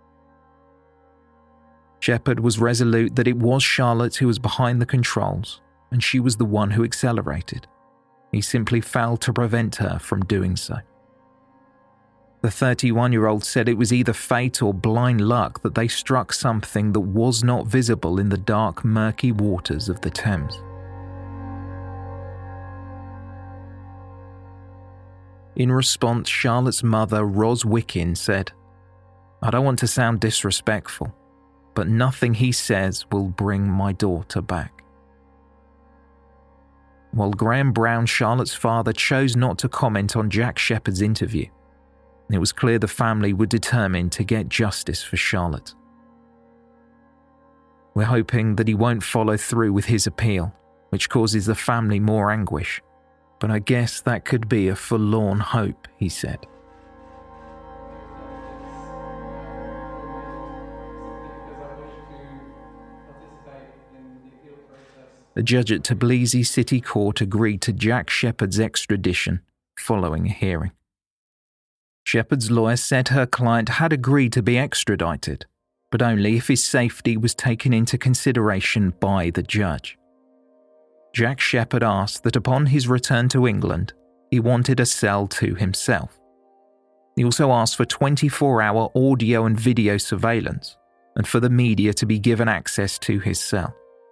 Shepherd was resolute that it was Charlotte who was behind the controls, and she was the one who accelerated. He simply failed to prevent her from doing so. The thirty-one-year-old said it was either fate or blind luck that they struck something that was not visible in the dark, murky waters of the Thames. In response, Charlotte's mother, Ros Wickin, said, "I don't want to sound disrespectful, but nothing he says will bring my daughter back." While Graham Brown, Charlotte's father, chose not to comment on Jack Shepherd's interview, it was clear the family were determined to get justice for Charlotte. "We're hoping that he won't follow through with his appeal, which causes the family more anguish. But I guess that could be a forlorn hope," he said. The judge at Tbilisi City Court agreed to Jack Shepherd's extradition following a hearing. Shepherd's lawyer said her client had agreed to be extradited, but only if his safety was taken into consideration by the judge. Jack Shepherd asked that upon his return to England, he wanted a cell to himself. He also asked for twenty-four hour audio and video surveillance and for the media to be given access to his cell.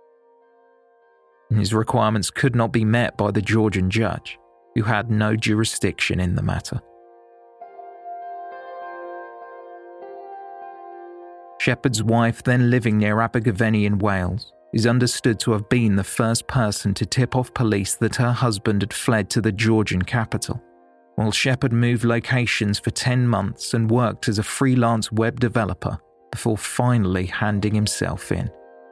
His requirements could not be met by the Georgian judge, who had no jurisdiction in the matter. Shepherd's wife, then living near Abergavenny in Wales, is understood to have been the first person to tip off police that her husband had fled to the Georgian capital, while Shepherd moved locations for ten months and worked as a freelance web developer before finally handing himself in.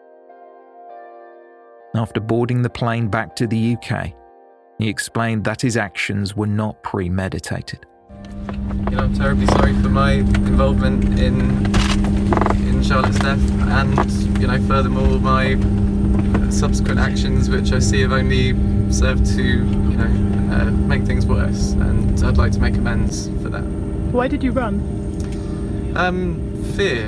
After boarding the plane back to the U K, he explained that his actions were not premeditated. You know, I'm terribly sorry for my involvement in in Charlotte's death, and you know, furthermore, my subsequent actions, which I see have only served to, you know, uh, make things worse, and I'd like to make amends for that. Why did you run? Um, fear.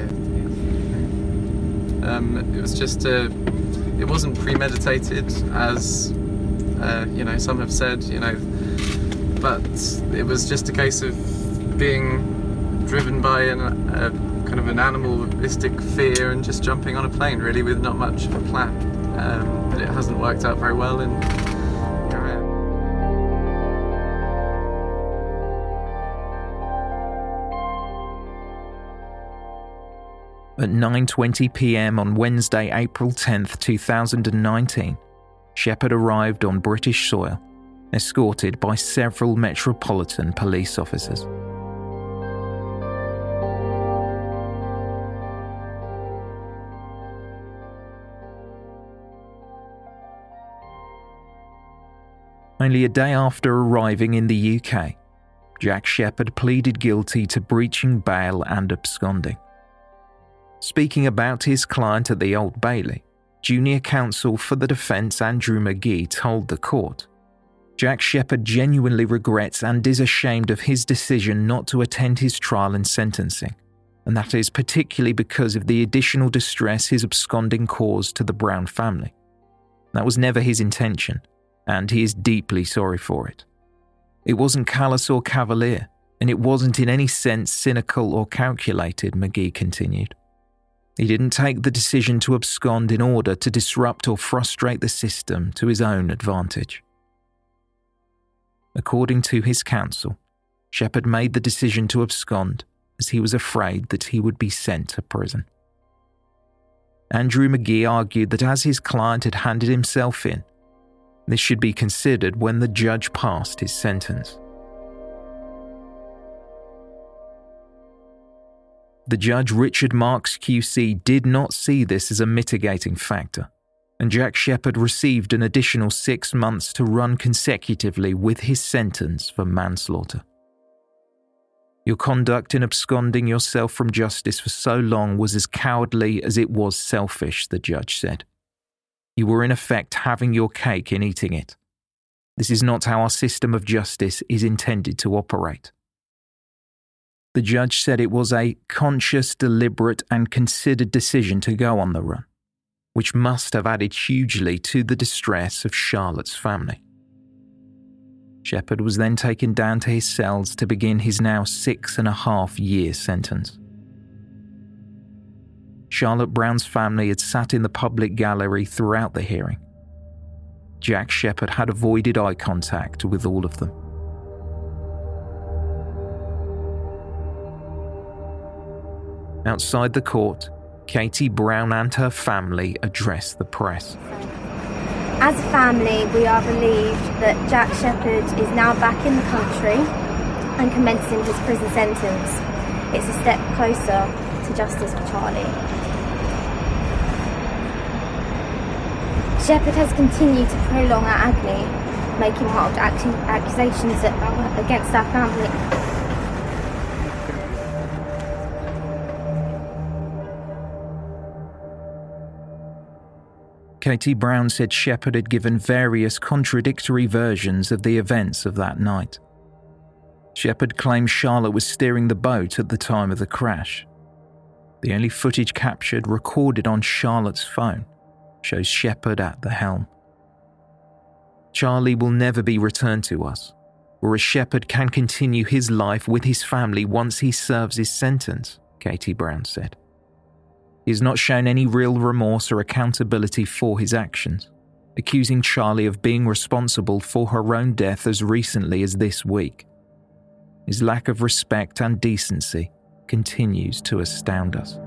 Um, it was just a. It wasn't premeditated, as uh, you know, some have said, you know, but it was just a case of being driven by an, a kind of an animalistic fear and just jumping on a plane, really, with not much of a plan. Um, but it hasn't worked out very well, and here I am. At nine twenty p m on Wednesday, April tenth, two thousand nineteen, Shepherd arrived on British soil, escorted by several Metropolitan Police officers. Only a day after arriving in the U K, Jack Shepherd pleaded guilty to breaching bail and absconding. Speaking about his client at the Old Bailey, junior counsel for the defence Andrew McGee told the court, Jack Shepherd genuinely regrets and is ashamed of his decision not to attend his trial and sentencing, and that is particularly because of the additional distress his absconding caused to the Brown family. That was never his intention, and he is deeply sorry for it. It wasn't callous or cavalier, And it wasn't in any sense cynical or calculated, McGee continued. He didn't take the decision to abscond in order to disrupt or frustrate the system to his own advantage. According to his counsel, Shepherd made the decision to abscond as he was afraid that he would be sent to prison. Andrew McGee argued that as his client had handed himself in, this should be considered when the judge passed his sentence. The judge, Richard Marks Q C, did not see this as a mitigating factor, and Jack Shepherd received an additional six months to run consecutively with his sentence for manslaughter. Your conduct in absconding yourself from justice for so long was as cowardly as it was selfish, the judge said. You were in effect having your cake and eating it. This is not how our system of justice is intended to operate. The judge said it was a conscious, deliberate and considered decision to go on the run, which must have added hugely to the distress of Charlotte's family. Shepherd was then taken down to his cells to begin his now six and a half year sentence. Charlotte Brown's family had sat in the public gallery throughout the hearing. Jack Shepherd had avoided eye contact with all of them. Outside the court, Katie Brown and her family addressed the press. As a family, we are relieved that Jack Shepherd is now back in the country and commencing his prison sentence. It's a step closer to justice for Charlie. Shepherd has continued to prolong our agony, making wild accusations against our family. Katie Brown said Shepherd had given various contradictory versions of the events of that night. Shepherd claimed Charlotte was steering the boat at the time of the crash. The only footage captured recorded on Charlotte's phone shows Shepherd at the helm. Charlie will never be returned to us, whereas Shepherd can continue his life with his family once he serves his sentence, Katie Brown said. He has not shown any real remorse or accountability for his actions, accusing Charlie of being responsible for her own death as recently as this week. His lack of respect and decency continues to astound us.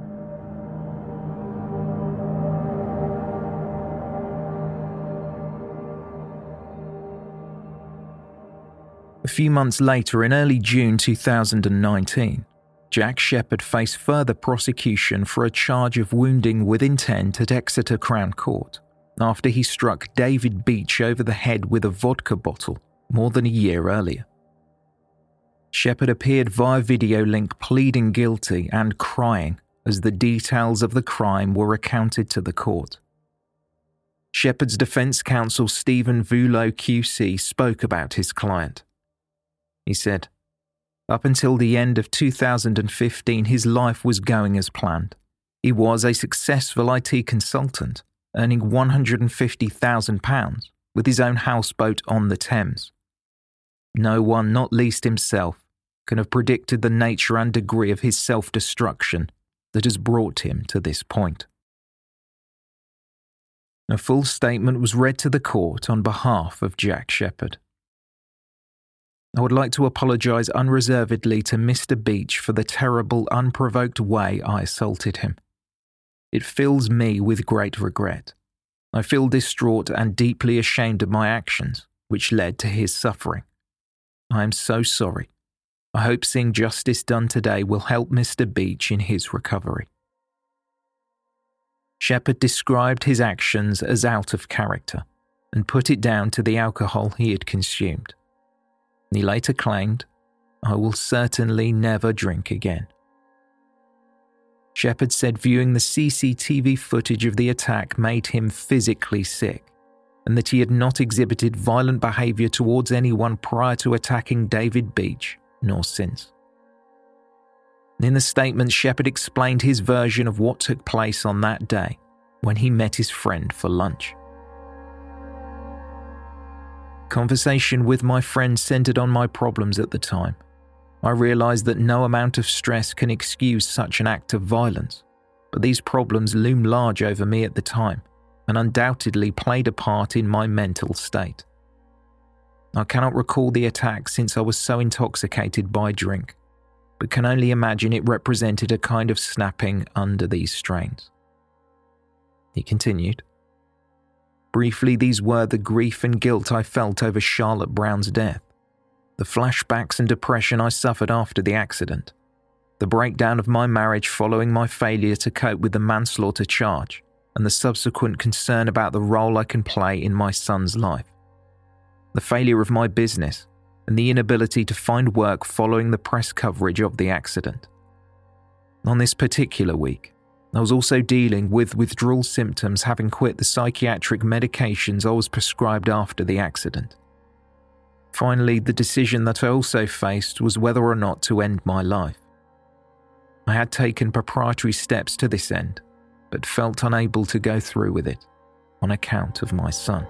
A few months later, in early June two thousand nineteen, Jack Shepherd faced further prosecution for a charge of wounding with intent at Exeter Crown Court after he struck David Beach over the head with a vodka bottle more than a year earlier. Shepherd appeared via video link pleading guilty and crying as the details of the crime were recounted to the court. Shepherd's defence counsel Stephen Vulo Q C spoke about his client. He said, "Up until the end of two thousand fifteen, his life was going as planned. He was a successful I T consultant, earning one hundred fifty thousand pounds with his own houseboat on the Thames. No one, not least himself, can have predicted the nature and degree of his self-destruction that has brought him to this point." A full statement was read to the court on behalf of Jack Shepherd. "I would like to apologise unreservedly to Mister Beach for the terrible, unprovoked way I assaulted him. It fills me with great regret. I feel distraught and deeply ashamed of my actions, which led to his suffering. I am so sorry. I hope seeing justice done today will help Mister Beach in his recovery." Shepherd described his actions as out of character and put it down to the alcohol he had consumed. He later claimed, "I will certainly never drink again." Shepherd said viewing the C C T V footage of the attack made him physically sick, and that he had not exhibited violent behaviour towards anyone prior to attacking David Beach, nor since. In the statement, Shepherd explained his version of what took place on that day when he met his friend for lunch. "Conversation with my friend centered on my problems at the time. I realised that no amount of stress can excuse such an act of violence, but these problems loom large over me at the time and undoubtedly played a part in my mental state. I cannot recall the attack since I was so intoxicated by drink, but can only imagine it represented a kind of snapping under these strains. He continued. Briefly, these were the grief and guilt I felt over Charlotte Brown's death, the flashbacks and depression I suffered after the accident, the breakdown of my marriage following my failure to cope with the manslaughter charge, and the subsequent concern about the role I can play in my son's life, the failure of my business, and the inability to find work following the press coverage of the accident. On this particular week, I was also dealing with withdrawal symptoms, having quit the psychiatric medications I was prescribed after the accident. Finally, the decision that I also faced was whether or not to end my life. I had taken preparatory steps to this end, but felt unable to go through with it on account of my son.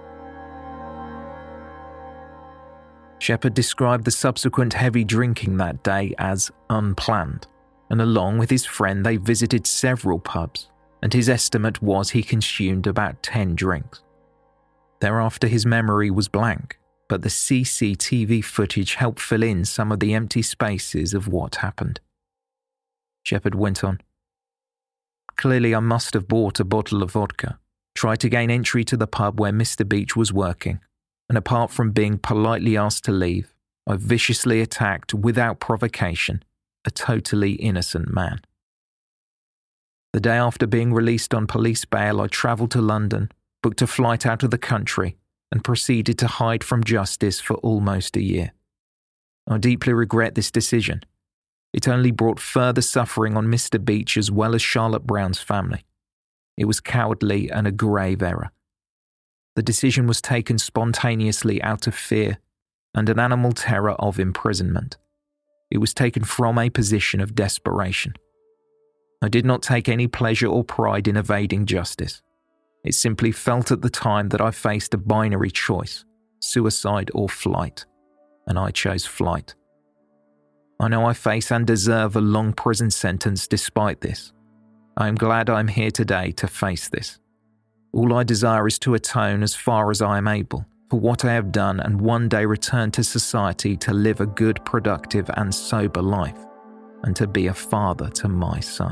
Shepherd described the subsequent heavy drinking that day as unplanned, and along with his friend they visited several pubs, and his estimate was he consumed about ten drinks. Thereafter his memory was blank, but the C C T V footage helped fill in some of the empty spaces of what happened. Shepherd went on. Clearly I must have bought a bottle of vodka, tried to gain entry to the pub where Mister Beach was working, and apart from being politely asked to leave, I viciously attacked, without provocation, a totally innocent man. The day after being released on police bail, I travelled to London, booked a flight out of the country, and proceeded to hide from justice for almost a year. I deeply regret this decision. It only brought further suffering on Mister Beach as well as Charlotte Brown's family. It was cowardly and a grave error. The decision was taken spontaneously out of fear and an animal terror of imprisonment. It was taken from a position of desperation. I did not take any pleasure or pride in evading justice. It simply felt at the time that I faced a binary choice, suicide or flight, and I chose flight. I know I face and deserve a long prison sentence despite this. I am glad I am here today to face this. All I desire is to atone as far as I am able for what I have done and one day return to society to live a good, productive and sober life, and to be a father to my son.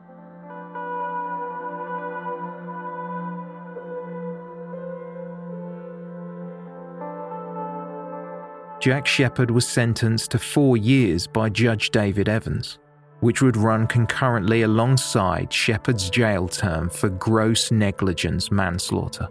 Jack Shepherd was sentenced to four years by Judge David Evans, which would run concurrently alongside Shepherd's jail term for gross negligence manslaughter.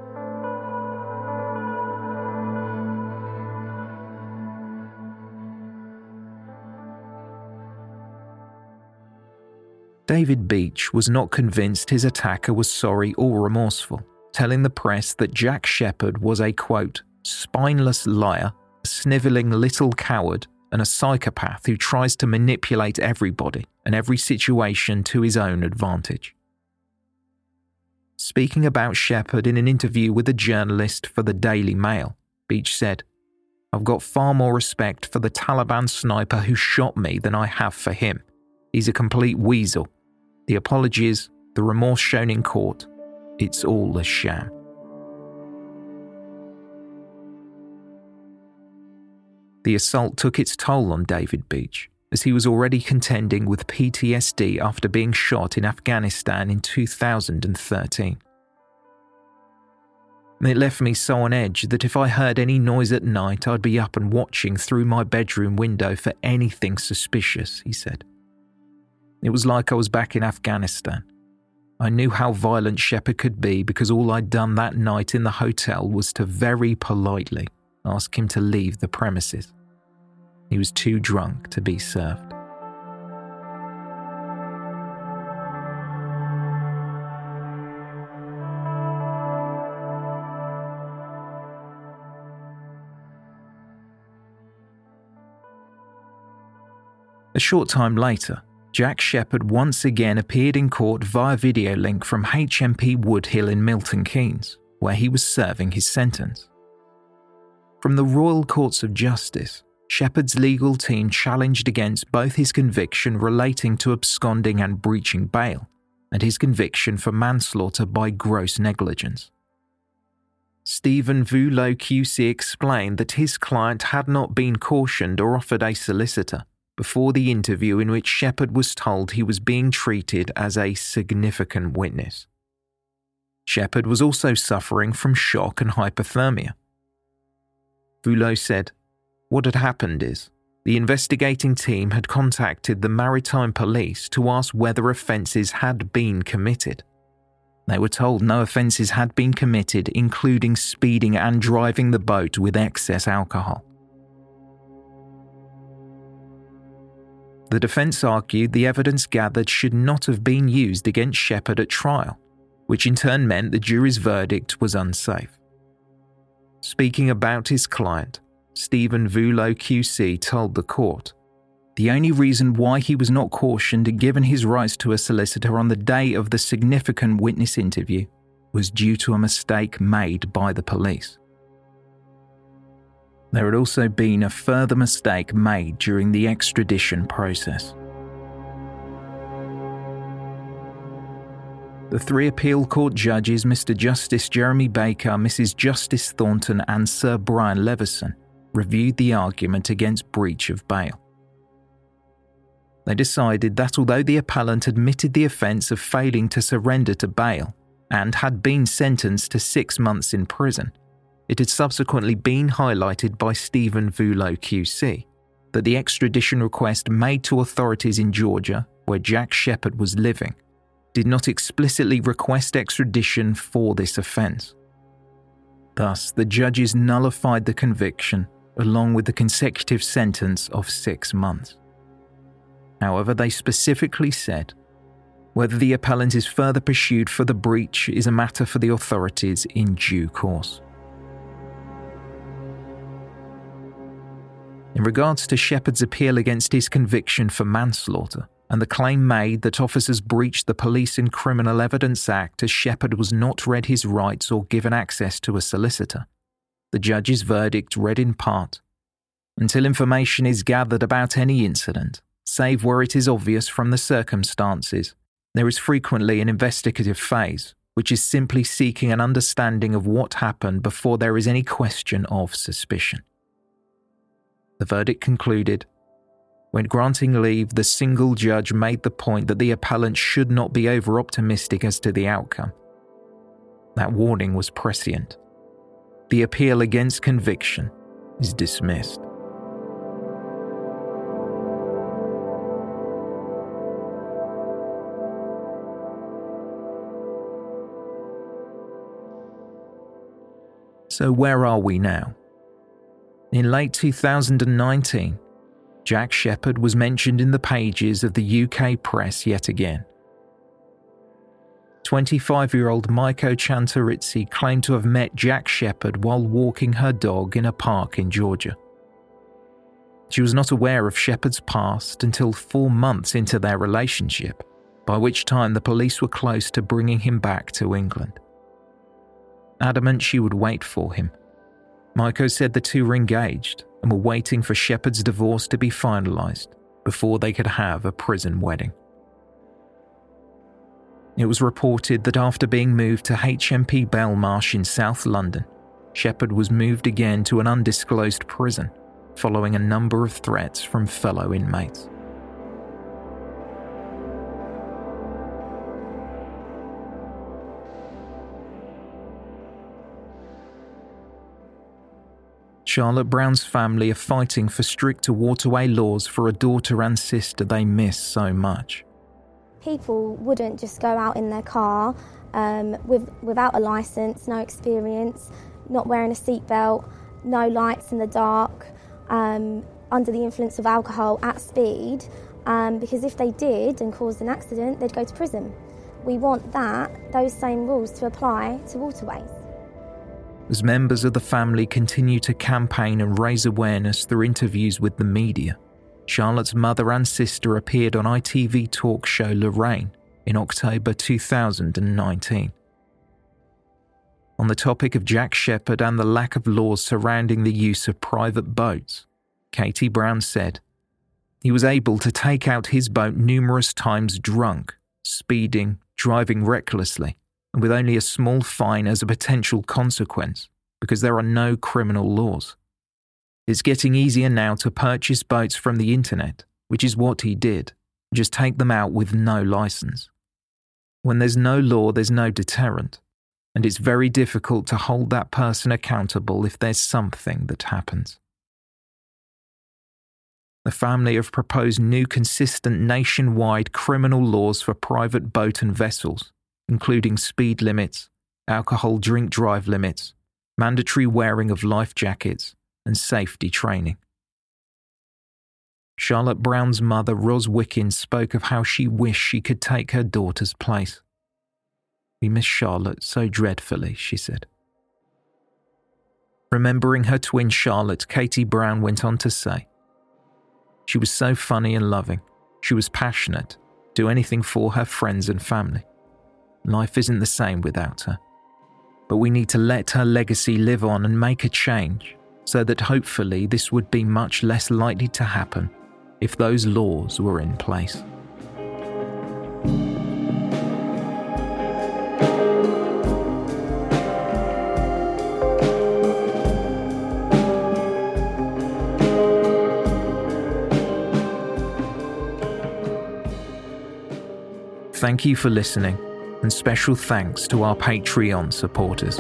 David Beach was not convinced his attacker was sorry or remorseful, telling the press that Jack Shepherd was a, quote, spineless liar, a snivelling little coward, and a psychopath who tries to manipulate everybody and every situation to his own advantage. Speaking about Shepherd in an interview with a journalist for the Daily Mail, Beach said, "I've got far more respect for the Taliban sniper who shot me than I have for him. He's a complete weasel. The apologies, the remorse shown in court, it's all a sham." The assault took its toll on David Beach, as he was already contending with P T S D after being shot in Afghanistan in two thousand thirteen. It left me so on edge that if I heard any noise at night, I'd be up and watching through my bedroom window for anything suspicious, he said. It was like I was back in Afghanistan. I knew how violent Shepherd could be because all I'd done that night in the hotel was to very politely ask him to leave the premises. He was too drunk to be served. A short time later, Jack Shepherd once again appeared in court via video link from H M P Woodhill in Milton Keynes, where he was serving his sentence. From the Royal Courts of Justice, Shepherd's legal team challenged against both his conviction relating to absconding and breaching bail and his conviction for manslaughter by gross negligence. Stephen Vullo Q C explained that his client had not been cautioned or offered a solicitor before the interview in which Shepherd was told he was being treated as a significant witness. Shepherd was also suffering from shock and hypothermia. Vullo said, "What had happened is, the investigating team had contacted the Maritime Police to ask whether offences had been committed. They were told no offences had been committed, including speeding and driving the boat with excess alcohol." The defence argued the evidence gathered should not have been used against Shepherd at trial, which in turn meant the jury's verdict was unsafe. Speaking about his client, Stephen Vullo Q C told the court, "The only reason why he was not cautioned and given his rights to a solicitor on the day of the significant witness interview was due to a mistake made by the police." There had also been a further mistake made during the extradition process. The three appeal court judges, Mister Justice Jeremy Baker, Missus Justice Thornton and Sir Brian Levison, reviewed the argument against breach of bail. They decided that although the appellant admitted the offence of failing to surrender to bail and had been sentenced to six months in prison, it had subsequently been highlighted by Stephen Vullo Q C that the extradition request made to authorities in Georgia, where Jack Shepherd was living, did not explicitly request extradition for this offence. Thus, the judges nullified the conviction along with the consecutive sentence of six months. However, they specifically said, whether the appellant is further pursued for the breach is a matter for the authorities in due course. In regards to Shepherd's appeal against his conviction for manslaughter and the claim made that officers breached the Police and Criminal Evidence Act as Shepherd was not read his rights or given access to a solicitor, the judge's verdict read in part, "Until information is gathered about any incident, save where it is obvious from the circumstances, there is frequently an investigative phase, which is simply seeking an understanding of what happened before there is any question of suspicion." The verdict concluded, "When granting leave, the single judge made the point that the appellant should not be over-optimistic as to the outcome. That warning was prescient. The appeal against conviction is dismissed." So where are we now? In late two thousand nineteen, Jack Shepherd was mentioned in the pages of the U K press yet again. twenty-five-year-old Maiko Chantaritsi claimed to have met Jack Shepherd while walking her dog in a park in Georgia. She was not aware of Shepherd's past until four months into their relationship, by which time the police were close to bringing him back to England. Adamant she would wait for him, Maiko said the two were engaged and were waiting for Shepherd's divorce to be finalised before they could have a prison wedding. It was reported that after being moved to H M P Belmarsh in South London, Shepherd was moved again to an undisclosed prison following a number of threats from fellow inmates. Charlotte Brown's family are fighting for stricter waterway laws for a daughter and sister they miss so much. People wouldn't just go out in their car um, with, without a licence, no experience, not wearing a seatbelt, no lights in the dark, um, under the influence of alcohol at speed, um, because if they did and caused an accident, they'd go to prison. We want that, those same rules to apply to waterways. As members of the family continue to campaign and raise awareness through interviews with the media, Charlotte's mother and sister appeared on I T V talk show Lorraine in October two thousand nineteen. On the topic of Jack Shepherd and the lack of laws surrounding the use of private boats, Katie Brown said. He was able to take out his boat numerous times drunk, speeding, driving recklessly, and with only a small fine as a potential consequence, because there are no criminal laws. It's getting easier now to purchase boats from the internet, which is what he did, just take them out with no license. When there's no law, there's no deterrent, and it's very difficult to hold that person accountable if there's something that happens. The family have proposed new consistent nationwide criminal laws for private boat and vessels, including speed limits, alcohol drink drive limits, mandatory wearing of life jackets, and safety training. Charlotte Brown's mother, Ros Wickens, spoke of how she wished she could take her daughter's place. We miss Charlotte so dreadfully, she said. Remembering her twin Charlotte, Katie Brown went on to say, she was so funny and loving. She was passionate, do anything for her friends and family. Life isn't the same without her. But we need to let her legacy live on and make a change, so that hopefully this would be much less likely to happen if those laws were in place. Thank you for listening, and special thanks to our Patreon supporters.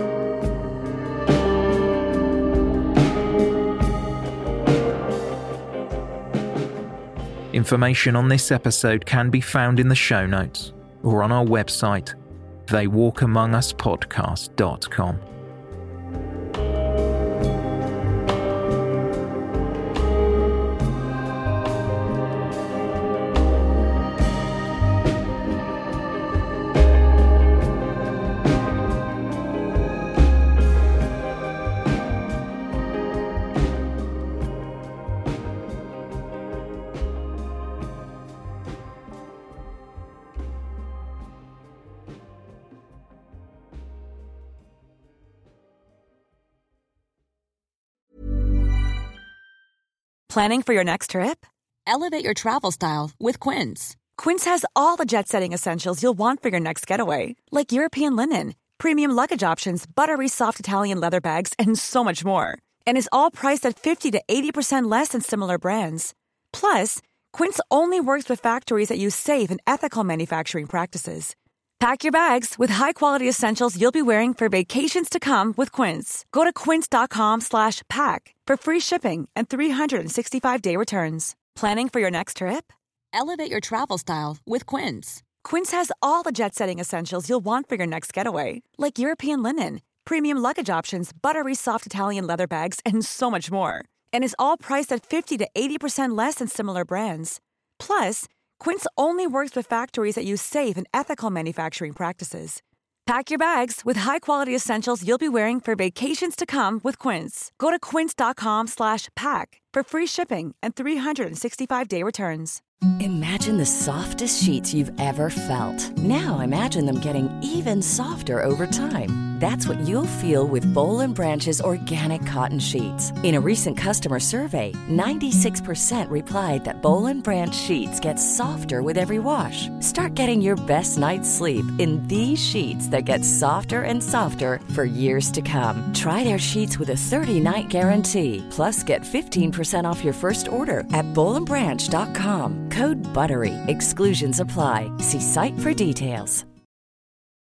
Information on this episode can be found in the show notes or on our website, they walk among us podcast dot com. Planning for your next trip? Elevate your travel style with Quince. Quince has all the jet-setting essentials you'll want for your next getaway, like European linen, premium luggage options, buttery soft Italian leather bags, and so much more. And is all priced at fifty to eighty percent less than similar brands. Plus, Quince only works with factories that use safe and ethical manufacturing practices. Pack your bags with high-quality essentials you'll be wearing for vacations to come with Quince. Go to quince.com slash pack for free shipping and three sixty-five day returns. Planning for your next trip? Elevate your travel style with Quince. Quince has all the jet-setting essentials you'll want for your next getaway, like European linen, premium luggage options, buttery soft Italian leather bags, and so much more. And is all priced at fifty to eighty percent less than similar brands. Plus, Quince only works with factories that use safe and ethical manufacturing practices. Pack your bags with high-quality essentials you'll be wearing for vacations to come with Quince. Go to quince.com slash pack for free shipping and three sixty-five day returns. Imagine the softest sheets you've ever felt. Now imagine them getting even softer over time. That's what you'll feel with Boll and Branch's organic cotton sheets. In a recent customer survey, ninety-six percent replied that Boll and Branch sheets get softer with every wash. Start getting your best night's sleep in these sheets that get softer and softer for years to come. Try their sheets with a thirty-night guarantee. Plus, get fifteen percent off your first order at boll and branch dot com. Code BUTTERY. Exclusions apply. See site for details.